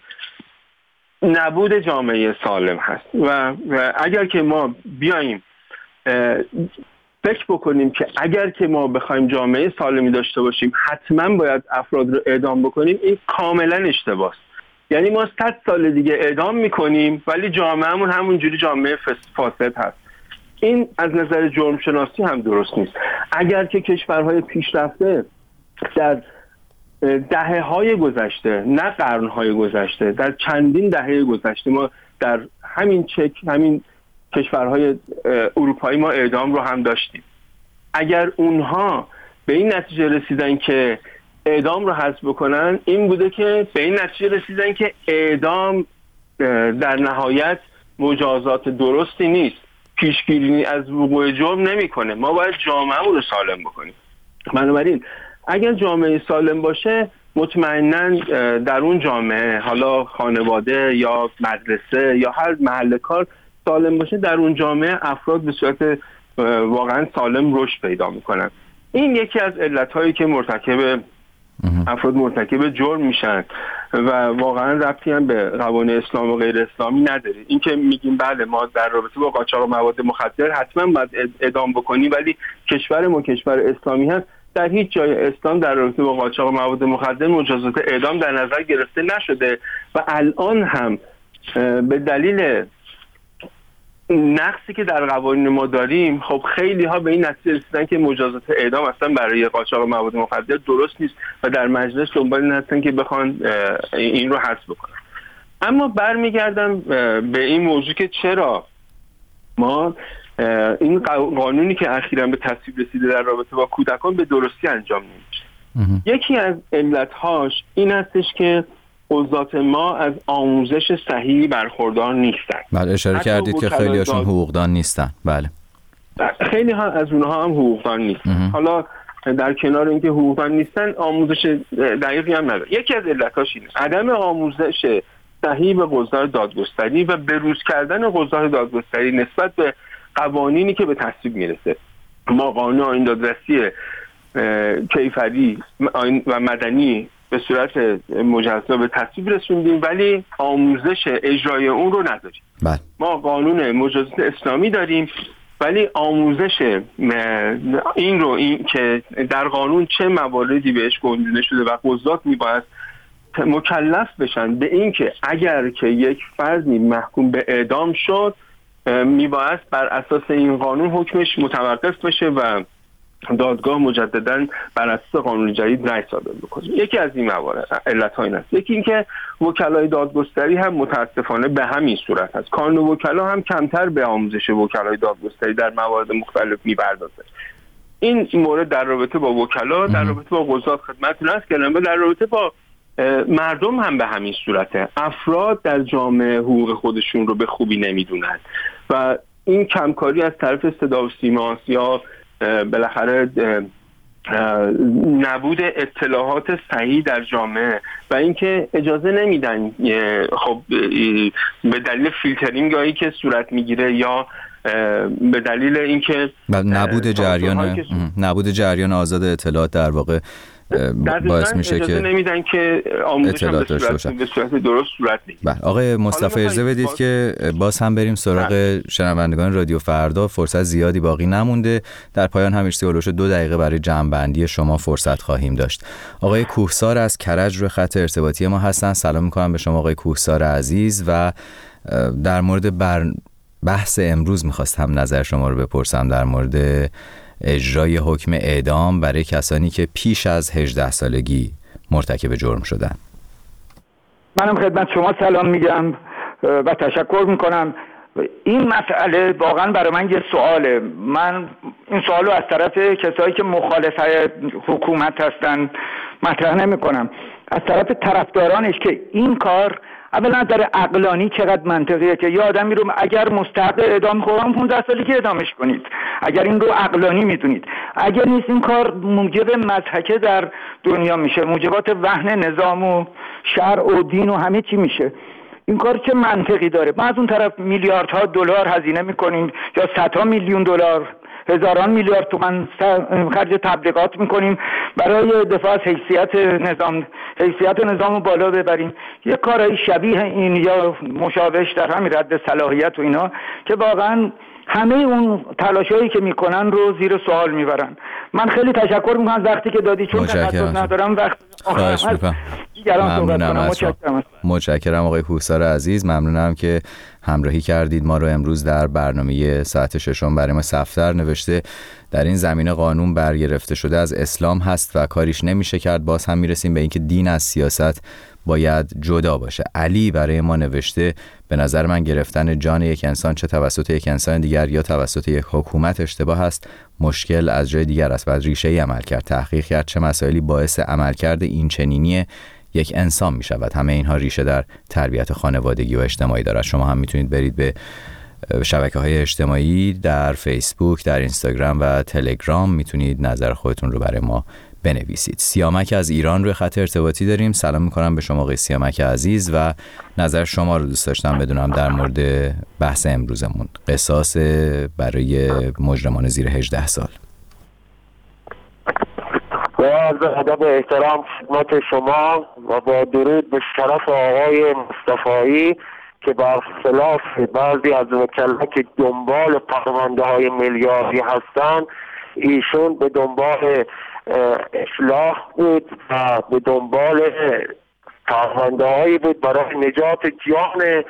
نبود جامعه سالم هست و, و اگر که ما بیاییم فکر بکنیم که اگر که ما بخوایم جامعه سالمی داشته باشیم حتما باید افراد رو اعدام بکنیم، این کاملا اشتباهه. یعنی ما صد سال دیگه اعدام میکنیم ولی جامعهمون همونجوری جامعه فاسد هست. این از نظر جرم شناسی هم درست نیست. اگر که کشورهای پیشرفته در دهه های گذشته، نه قرن های گذشته، در چندین دهه گذشته ما در همین چک همین کشورهای اروپایی ما اعدام رو هم داشتیم. اگر اونها به این نتیجه رسیدن که اعدام رو حذف بکنن، این بوده که به این نتیجه رسیدن که اعدام در نهایت مجازات درستی نیست، پیشگیری از وقوع جرم نمیکنه. ما باید جامعه رو سالم بکنیم. بنابراین اگر جامعه سالم باشه، مطمئناً در اون جامعه، حالا خانواده یا مدرسه یا هر محل کار سالم باشه، در اون جامعه افراد به صورت واقعا سالم رشد پیدا میکنن. این یکی از علتهایی که مرتکب افراد مرتکب جرم میشن و واقعا ربطی هم به قوانین اسلام و غیر اسلامی نداره. این که میگیم بله ما در رابطه با قاچاق مواد مخدر حتما باید اعدام بکنیم، ولی کشور ما کشور اسلامی هست، در هیچ جای اسلام در رابطه با قاچاق مواد مخدر مجازات اعدام در نظر گرفته نشده و الان هم به دلیل نقصی که در قوانین ما داریم، خب خیلی ها به این نتیجه رسیدن که مجازات اعدام اصلا برای قاچاق مواد مخدر درست نیست و در مجلس دنبال این هستن که بخوان این رو حذف بکنن. اما برمیگردم به این موضوع که چرا ما این قانونی که اخیراً به تصویب رسیده در رابطه با کودکان به درستی انجام نمیشه. یکی از علتهاش این هستش که قضات ما از آموزش صحیحی برخوردار نیستن. بله، اشاره کردید که خیلی هاشون حقوقدان نیستن. بله، خیلی ها از اونها هم حقوقدان نیستن. حالا در کنار اینکه حقوقدان نیستن، آموزش دقیقی هم ندارن. یکی از علتاش اینه عدم آموزش صحیح به قضات دادگستری و بروز کردن قضات دادگستری نسبت به قوانینی که به تصویب میرسه. ما قانون آیین دادرسی کیفری و مدنی به صورت مجزا به تصویب رسوندیم ولی آموزش اجرای اون رو نداریم. بله. ما قانون مجازات اسلامی داریم ولی آموزش این رو این که در قانون چه مواردی بهش گنجونده شده و قضات میباید مکلف بشن به این که اگر که یک فردی محکوم به اعدام شد میباید بر اساس این قانون حکمش متوقف بشه و دادگاه مجددا بر اساس قانون جدید رأی صادر بکنه. یکی از این موارد علت‌ها این است. یکی این که وکلای دادگستری هم متاسفانه به همین صورت است. قانون وکلا هم کمتر به آموزش وکلای دادگستری در موارد مختلف می‌پردازه. این مورد در رابطه با وکلا، در رابطه با قضات خدمتتون است که در رابطه با مردم هم به همین صورته. افراد در جامعه حقوق خودشون رو به خوبی نمیدونن و این کمکاری از طرف صدا و سیما یا بالاخره نبود اطلاعات صحیح در جامعه و اینکه اجازه نمیدن خب به دلیل فیلترینگ هایی که صورت میگیره یا به دلیل اینکه نبود جریان نبود جریان آزاد اطلاعات در واقع باعث میشه که نمیدن که آموزش به صورت, به صورت درست صورت نگیره. آقای مصطفی اجازه بدید باز... که باز هم بریم سراغ شنوندگان رادیو فردا. فرصت زیادی باقی نمونده. در پایان هم هولوش دو دقیقه برای جمع‌بندی شما فرصت خواهیم داشت. آقای کوهسار از کرج روی خط ارتباطی ما هستن. سلام میکنم به شما آقای کوهسار عزیز و در مورد بر بحث امروز میخواستم نظر شما رو بپرسم در مورد اجرای حکم اعدام برای کسانی که پیش از هجده سالگی مرتکب جرم شدن. منم خدمت شما سلام میگم و تشکر میکنم. این مسئله واقعا برای من یه سواله. من این سوالو از طرف کسایی که مخالف حکومت هستن مطرح نمیکنم، از طرف طرفدارانش که این کار اولا در عقلانی چقدر منطقیه که یه آدمی رو اگر مستحق اعدام خواهم پانزده سالگی اعدامش کنید، اگر این رو عقلانی میدونید. اگر نیست این کار موجب مضحکه در دنیا میشه، موجبات وهن نظام و شرع و دین و همه چی میشه. این کار چه منطقی داره؟ ما از اون طرف میلیاردها دلار هزینه میکنیم یا صدها میلیون دلار، هزاران میلیارد تومان خرج تبلیغات میکنیم برای دفاع از حیثیت نظام، حیثیت نظام رو بالا ببریم. یه کارایی شبیه این یا مشابهش در همین رد صلاحیت و اینا که واقعا همه اون تلاشایی که میکنن رو زیر سوال میبرن. من خیلی تشکر میکنم از وقتی که دادی، چون تخصص ندارم وقت خواهش میکنم. ممنونم متشکرم. متشکرم آقای کوهسار عزیز، ممنونم که همراهی کردید ما رو امروز در برنامه ساعت ششم. برای ما صفدر نوشته در این زمینه قانون برگرفته شده از اسلام هست و کاریش نمیشه کرد. باز هم میرسیم به اینکه دین از سیاست باید جدا باشه. علی برای ما نوشته به نظر من گرفتن جان یک انسان چه توسط یک انسان دیگر یا توسط یک حکومت اشتباه است. مشکل از جای دیگر است. بعد ریشه ای عمل کرد، تحقیق کرد چه مسائلی باعث عملکرد این چنینی یک انسان می شود. همه اینها ریشه در تربیت خانوادگی و اجتماعی دارد. شما هم میتونید برید به شبکه‌های اجتماعی در فیسبوک، در اینستاگرام و تلگرام میتونید نظر خودتون رو برای ما بنویسید. سیامک از ایران روی خط ارتباطی داریم. سلام میکنم به شما آقای سیامک عزیز و نظر شما رو دوست داشتم بدونم در مورد بحث امروزمون، قصاص برای مجرمان زیر هجده سال. با عرض ادب احترام خدمت شما و با درود به شرف آقای مصطفی که برخلاف بعضی از وکلا که دنبال پرونده های میلیاردی هستند، ایشون به دنبال اصلاح بود و به دنبال پرونده هایی بود برای نجات جان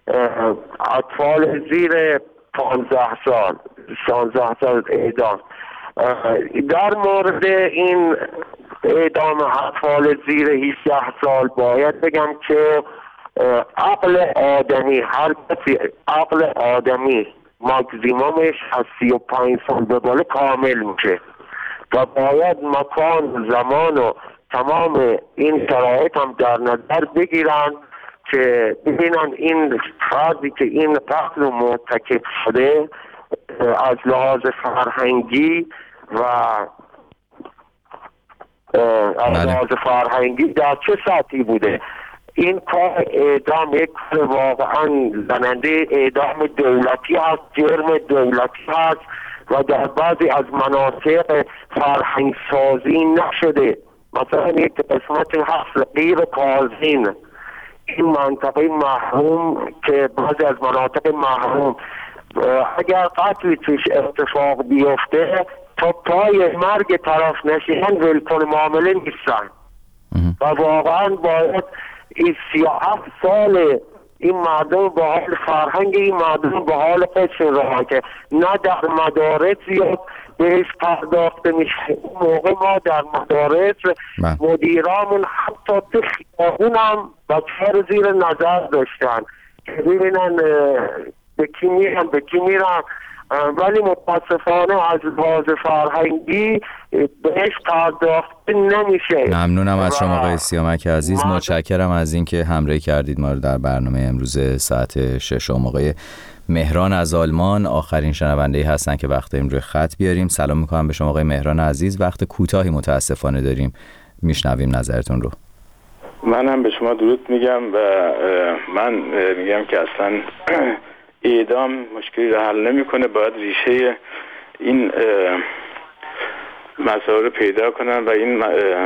اطفال زیر پانزده سال شانزده سال اعدام. در مورد این اعدام اطفال زیر هجده سال باید بگم که عقل آدمی، هر کسی عقل آدمی ماکزیمومش از سی و پنج سال به بالا کامل میشه و باید مکان، زمان و تمام این شرایط هم در نظر بگیرن که ببینن این فردی که این قتل مرتکب شده از لحاظ فرهنگی و از لحاظ فرهنگی در چه سطحی بوده. این کار اعدام یک کار واقعا زننده اعدام دولتی هست، جرم دولتی هست و در بعضی از مناطق فرهنگ سازی نشده. مثلا یک قسمت هست غیر کازین، این منطقه محروم که بعضی از مناطق محروم اگر قتلی توش اتفاق بیفته تا پای مرگ طرف نشینان ولکن معامله نیستن و واقعا باید این سی و هفت سال این مردم به حال فرهنگ این مردم به حال خودشون رها که نه در مدارس یا بهش پرداخته میشه. اون موقع ما در مدارس مدیرامون حتی تو خیابون هم بچه رو زیر نظر داشتن که ببینن به کی میرن به کی میرن، ولی متاسفانه از لحاظ فرهنگی بهش پرداخته نمیشه. ممنونم از شما آقای سیامک عزیز، متشکرم از اینکه همراهی کردید ما رو در برنامه امروز ساعت شش. آقای مهران از آلمان آخرین شنونده هستن که وقت داریم روی خط بیاریم. سلام میکنم به شما آقای مهران عزیز، وقت کوتاهی متاسفانه داریم، میشنویم نظرتون رو. من هم به شما درود میگم و من میگم که اصلا اعدام مشکلی رو حل نمیکنه، باید ریشه این مسائل رو پیدا کنن و این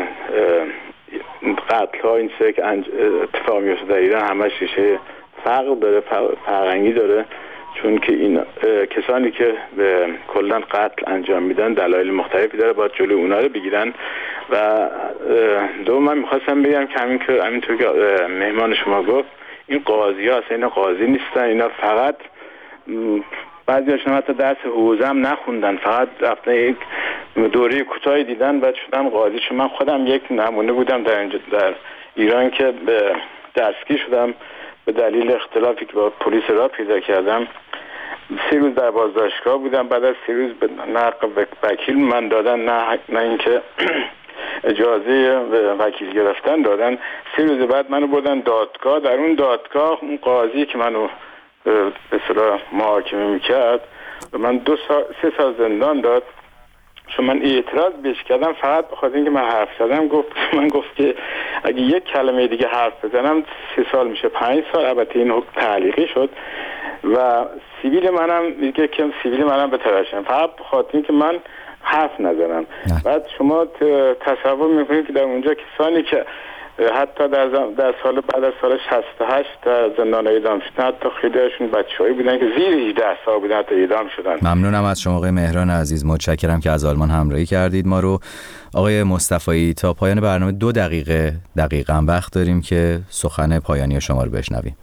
قتل ها این سه که اتفاق میفته در ایران همش ریشه فقر داره، فرهنگی داره، چون که این کسانی که کلا قتل انجام میدن دلایل مختلفی داره، باید جلوی اونا رو بگیرن. و دو من میخواستم بگم که همین که همینطور که مهمان شما گفت این قاضی ها اصلا اینا قاضی نیستن، اینا فقط بعضی هاشون حتی درس حوزه هم نخوندن، فقط رفتن یک دوره کوتاهی دیدن بعد شدن قاضی. چون من خودم یک نمونه بودم در, در ایران که به دستگیر شدم به دلیل اختلافی که با پلیس را پیدا کردم. سه روز در بازداشتگاه بودم، بعد از سه روز نه وکیل من دادن نه نه اینکه اجازه وکیل گرفتن دادن. سه روز بعد منو بردن دادگاه. در اون دادگاه اون قاضی که منو به اصطلاح محاکمه میکرد و من دو سال سه سال زندان داد، چون من اعتراض بهش کردم فقط بخاطر اینکه من حرف زدم. گفت من گفت که اگه یک کلمه دیگه حرف بزنم سه سال میشه پنج سال. البته این حکم تعلیقی شد و سیبیل منم میگه که سیبیل منم بتراشن فقط بخاطر اینکه من حرف نزنم. بعد شما تصور میکنید که در اونجا کسانی که حتی در, در سال بعد از سال شصت و هشت در زندان اعدام شدن، حتی خیلی هاشون بچه‌هایی بودن که زیر هجده سال بودن حتی اعدام شدن. ممنونم از شما آقای مهران عزیز، متشکرم که از آلمان همراهی کردید ما رو. آقای مصطفی تا پایان برنامه دو دقیقه دقیقاً وقت داریم که سخن پایانی شما رو بشنویم.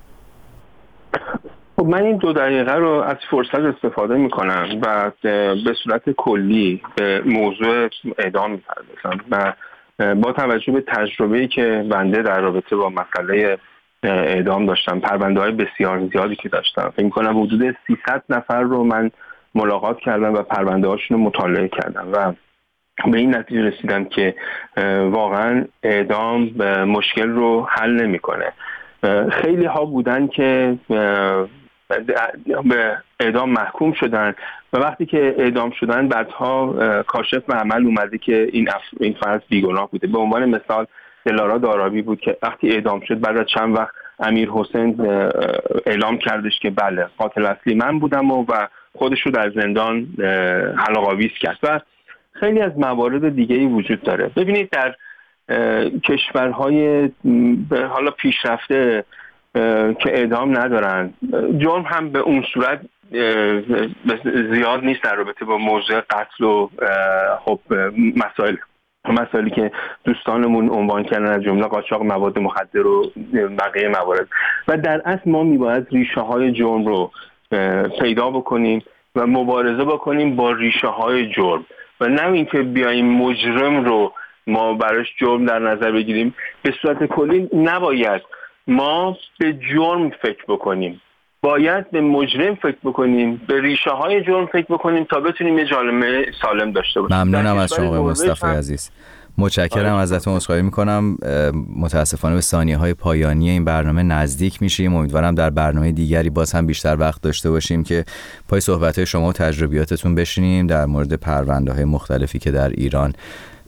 خب من این دو دقیقه رو از فرصت استفاده میکنم و به صورت کلی به موضوع اعدام میپردازم و با توجه به تجربه‌ای که بنده در رابطه با مسئله اعدام داشتم، پرونده‌های بسیار زیادی که داشتم، فکر می‌کنم حدود سیصد نفر رو من ملاقات کردم و پرونده‌هاشون رو مطالعه کردم و به این نتیجه رسیدم که واقعا اعدام مشکل رو حل نمی‌کنه. خیلی ها بودن که به اعدام محکوم شدن و وقتی که اعدام شدن بعدها کاشف به عمل اومده که این اف... این فرد بیگناه بوده. به عنوان مثال دلارا دارابی بود که وقتی اعدام شد بعد از چند وقت امیر حسین اعلام کردش که بله قاتل اصلی من بودم و, و خودش رو در زندان حلق آویز کرد و خیلی از موارد دیگه‌ای وجود داره. ببینید در کشورهای حالا پیشرفته که اعدام ندارن، جرم هم به اون صورت زیاد نیست در رابطه با موضوع قتل و خب مسائل مسائلی که دوستانمون عنوان کردن از جمله قاچاق مواد مخدر و بقیه موارد. و در اصل ما میباید ریشه های جرم رو پیدا بکنیم و مبارزه بکنیم با ریشه های جرم و نه اینکه بیایم مجرم رو ما براش جرم در نظر بگیریم. به صورت کلی نباید ما به جرم فکر بکنیم، باید به مجرم فکر بکنیم، به ریشه های جرم فکر بکنیم تا بتونیم یه جامعه سالم داشته باشیم. ممنونم از شما مصطفی عزیز، متشکرم ازتون، عذرخواهی میکنم. متاسفانه به ثانیه های پایانی این برنامه نزدیک میشیم. امیدوارم در برنامه دیگری باز هم بیشتر وقت داشته باشیم که پای صحبت های شما و تجربیاتتون بشینیم در مورد پرونده های مختلفی که در ایران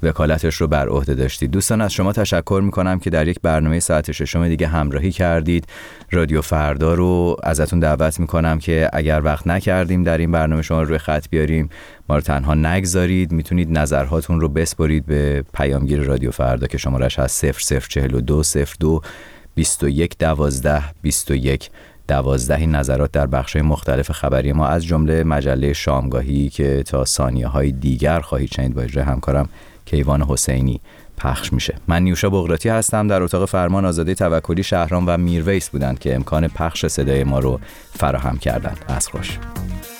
وکالتش رو بر عهده داشتید. دوستان از شما تشکر میکنم که در یک برنامه ساعت ششم دیگه همراهی کردید. رادیو فردا رو ازتون دعوت میکنم که اگر وقت نکردیم در این برنامه شما رو روی خط بیاریم، ما رو تنها نگذارید. میتونید نظرهاتون رو بسپارید به پیامگیر رادیو فردا که شمارش هست صفر صفر چهل و دو صفر دو بیست و یک دوازده بیست و یک دوازده. این نظرات در بخش‌های مختلف خبری ما از جمله مجله شامگاهی که تا ثانیه‌های دیگر خواهید شنید با اجرای همکارم کیوان حسینی پخش میشه. من نیوشا بغراتی هستم. در اتاق فرمان آزاده توکلی، شهرام و میرویس بودند که امکان پخش صدای ما رو فراهم کردند. عصر خوش.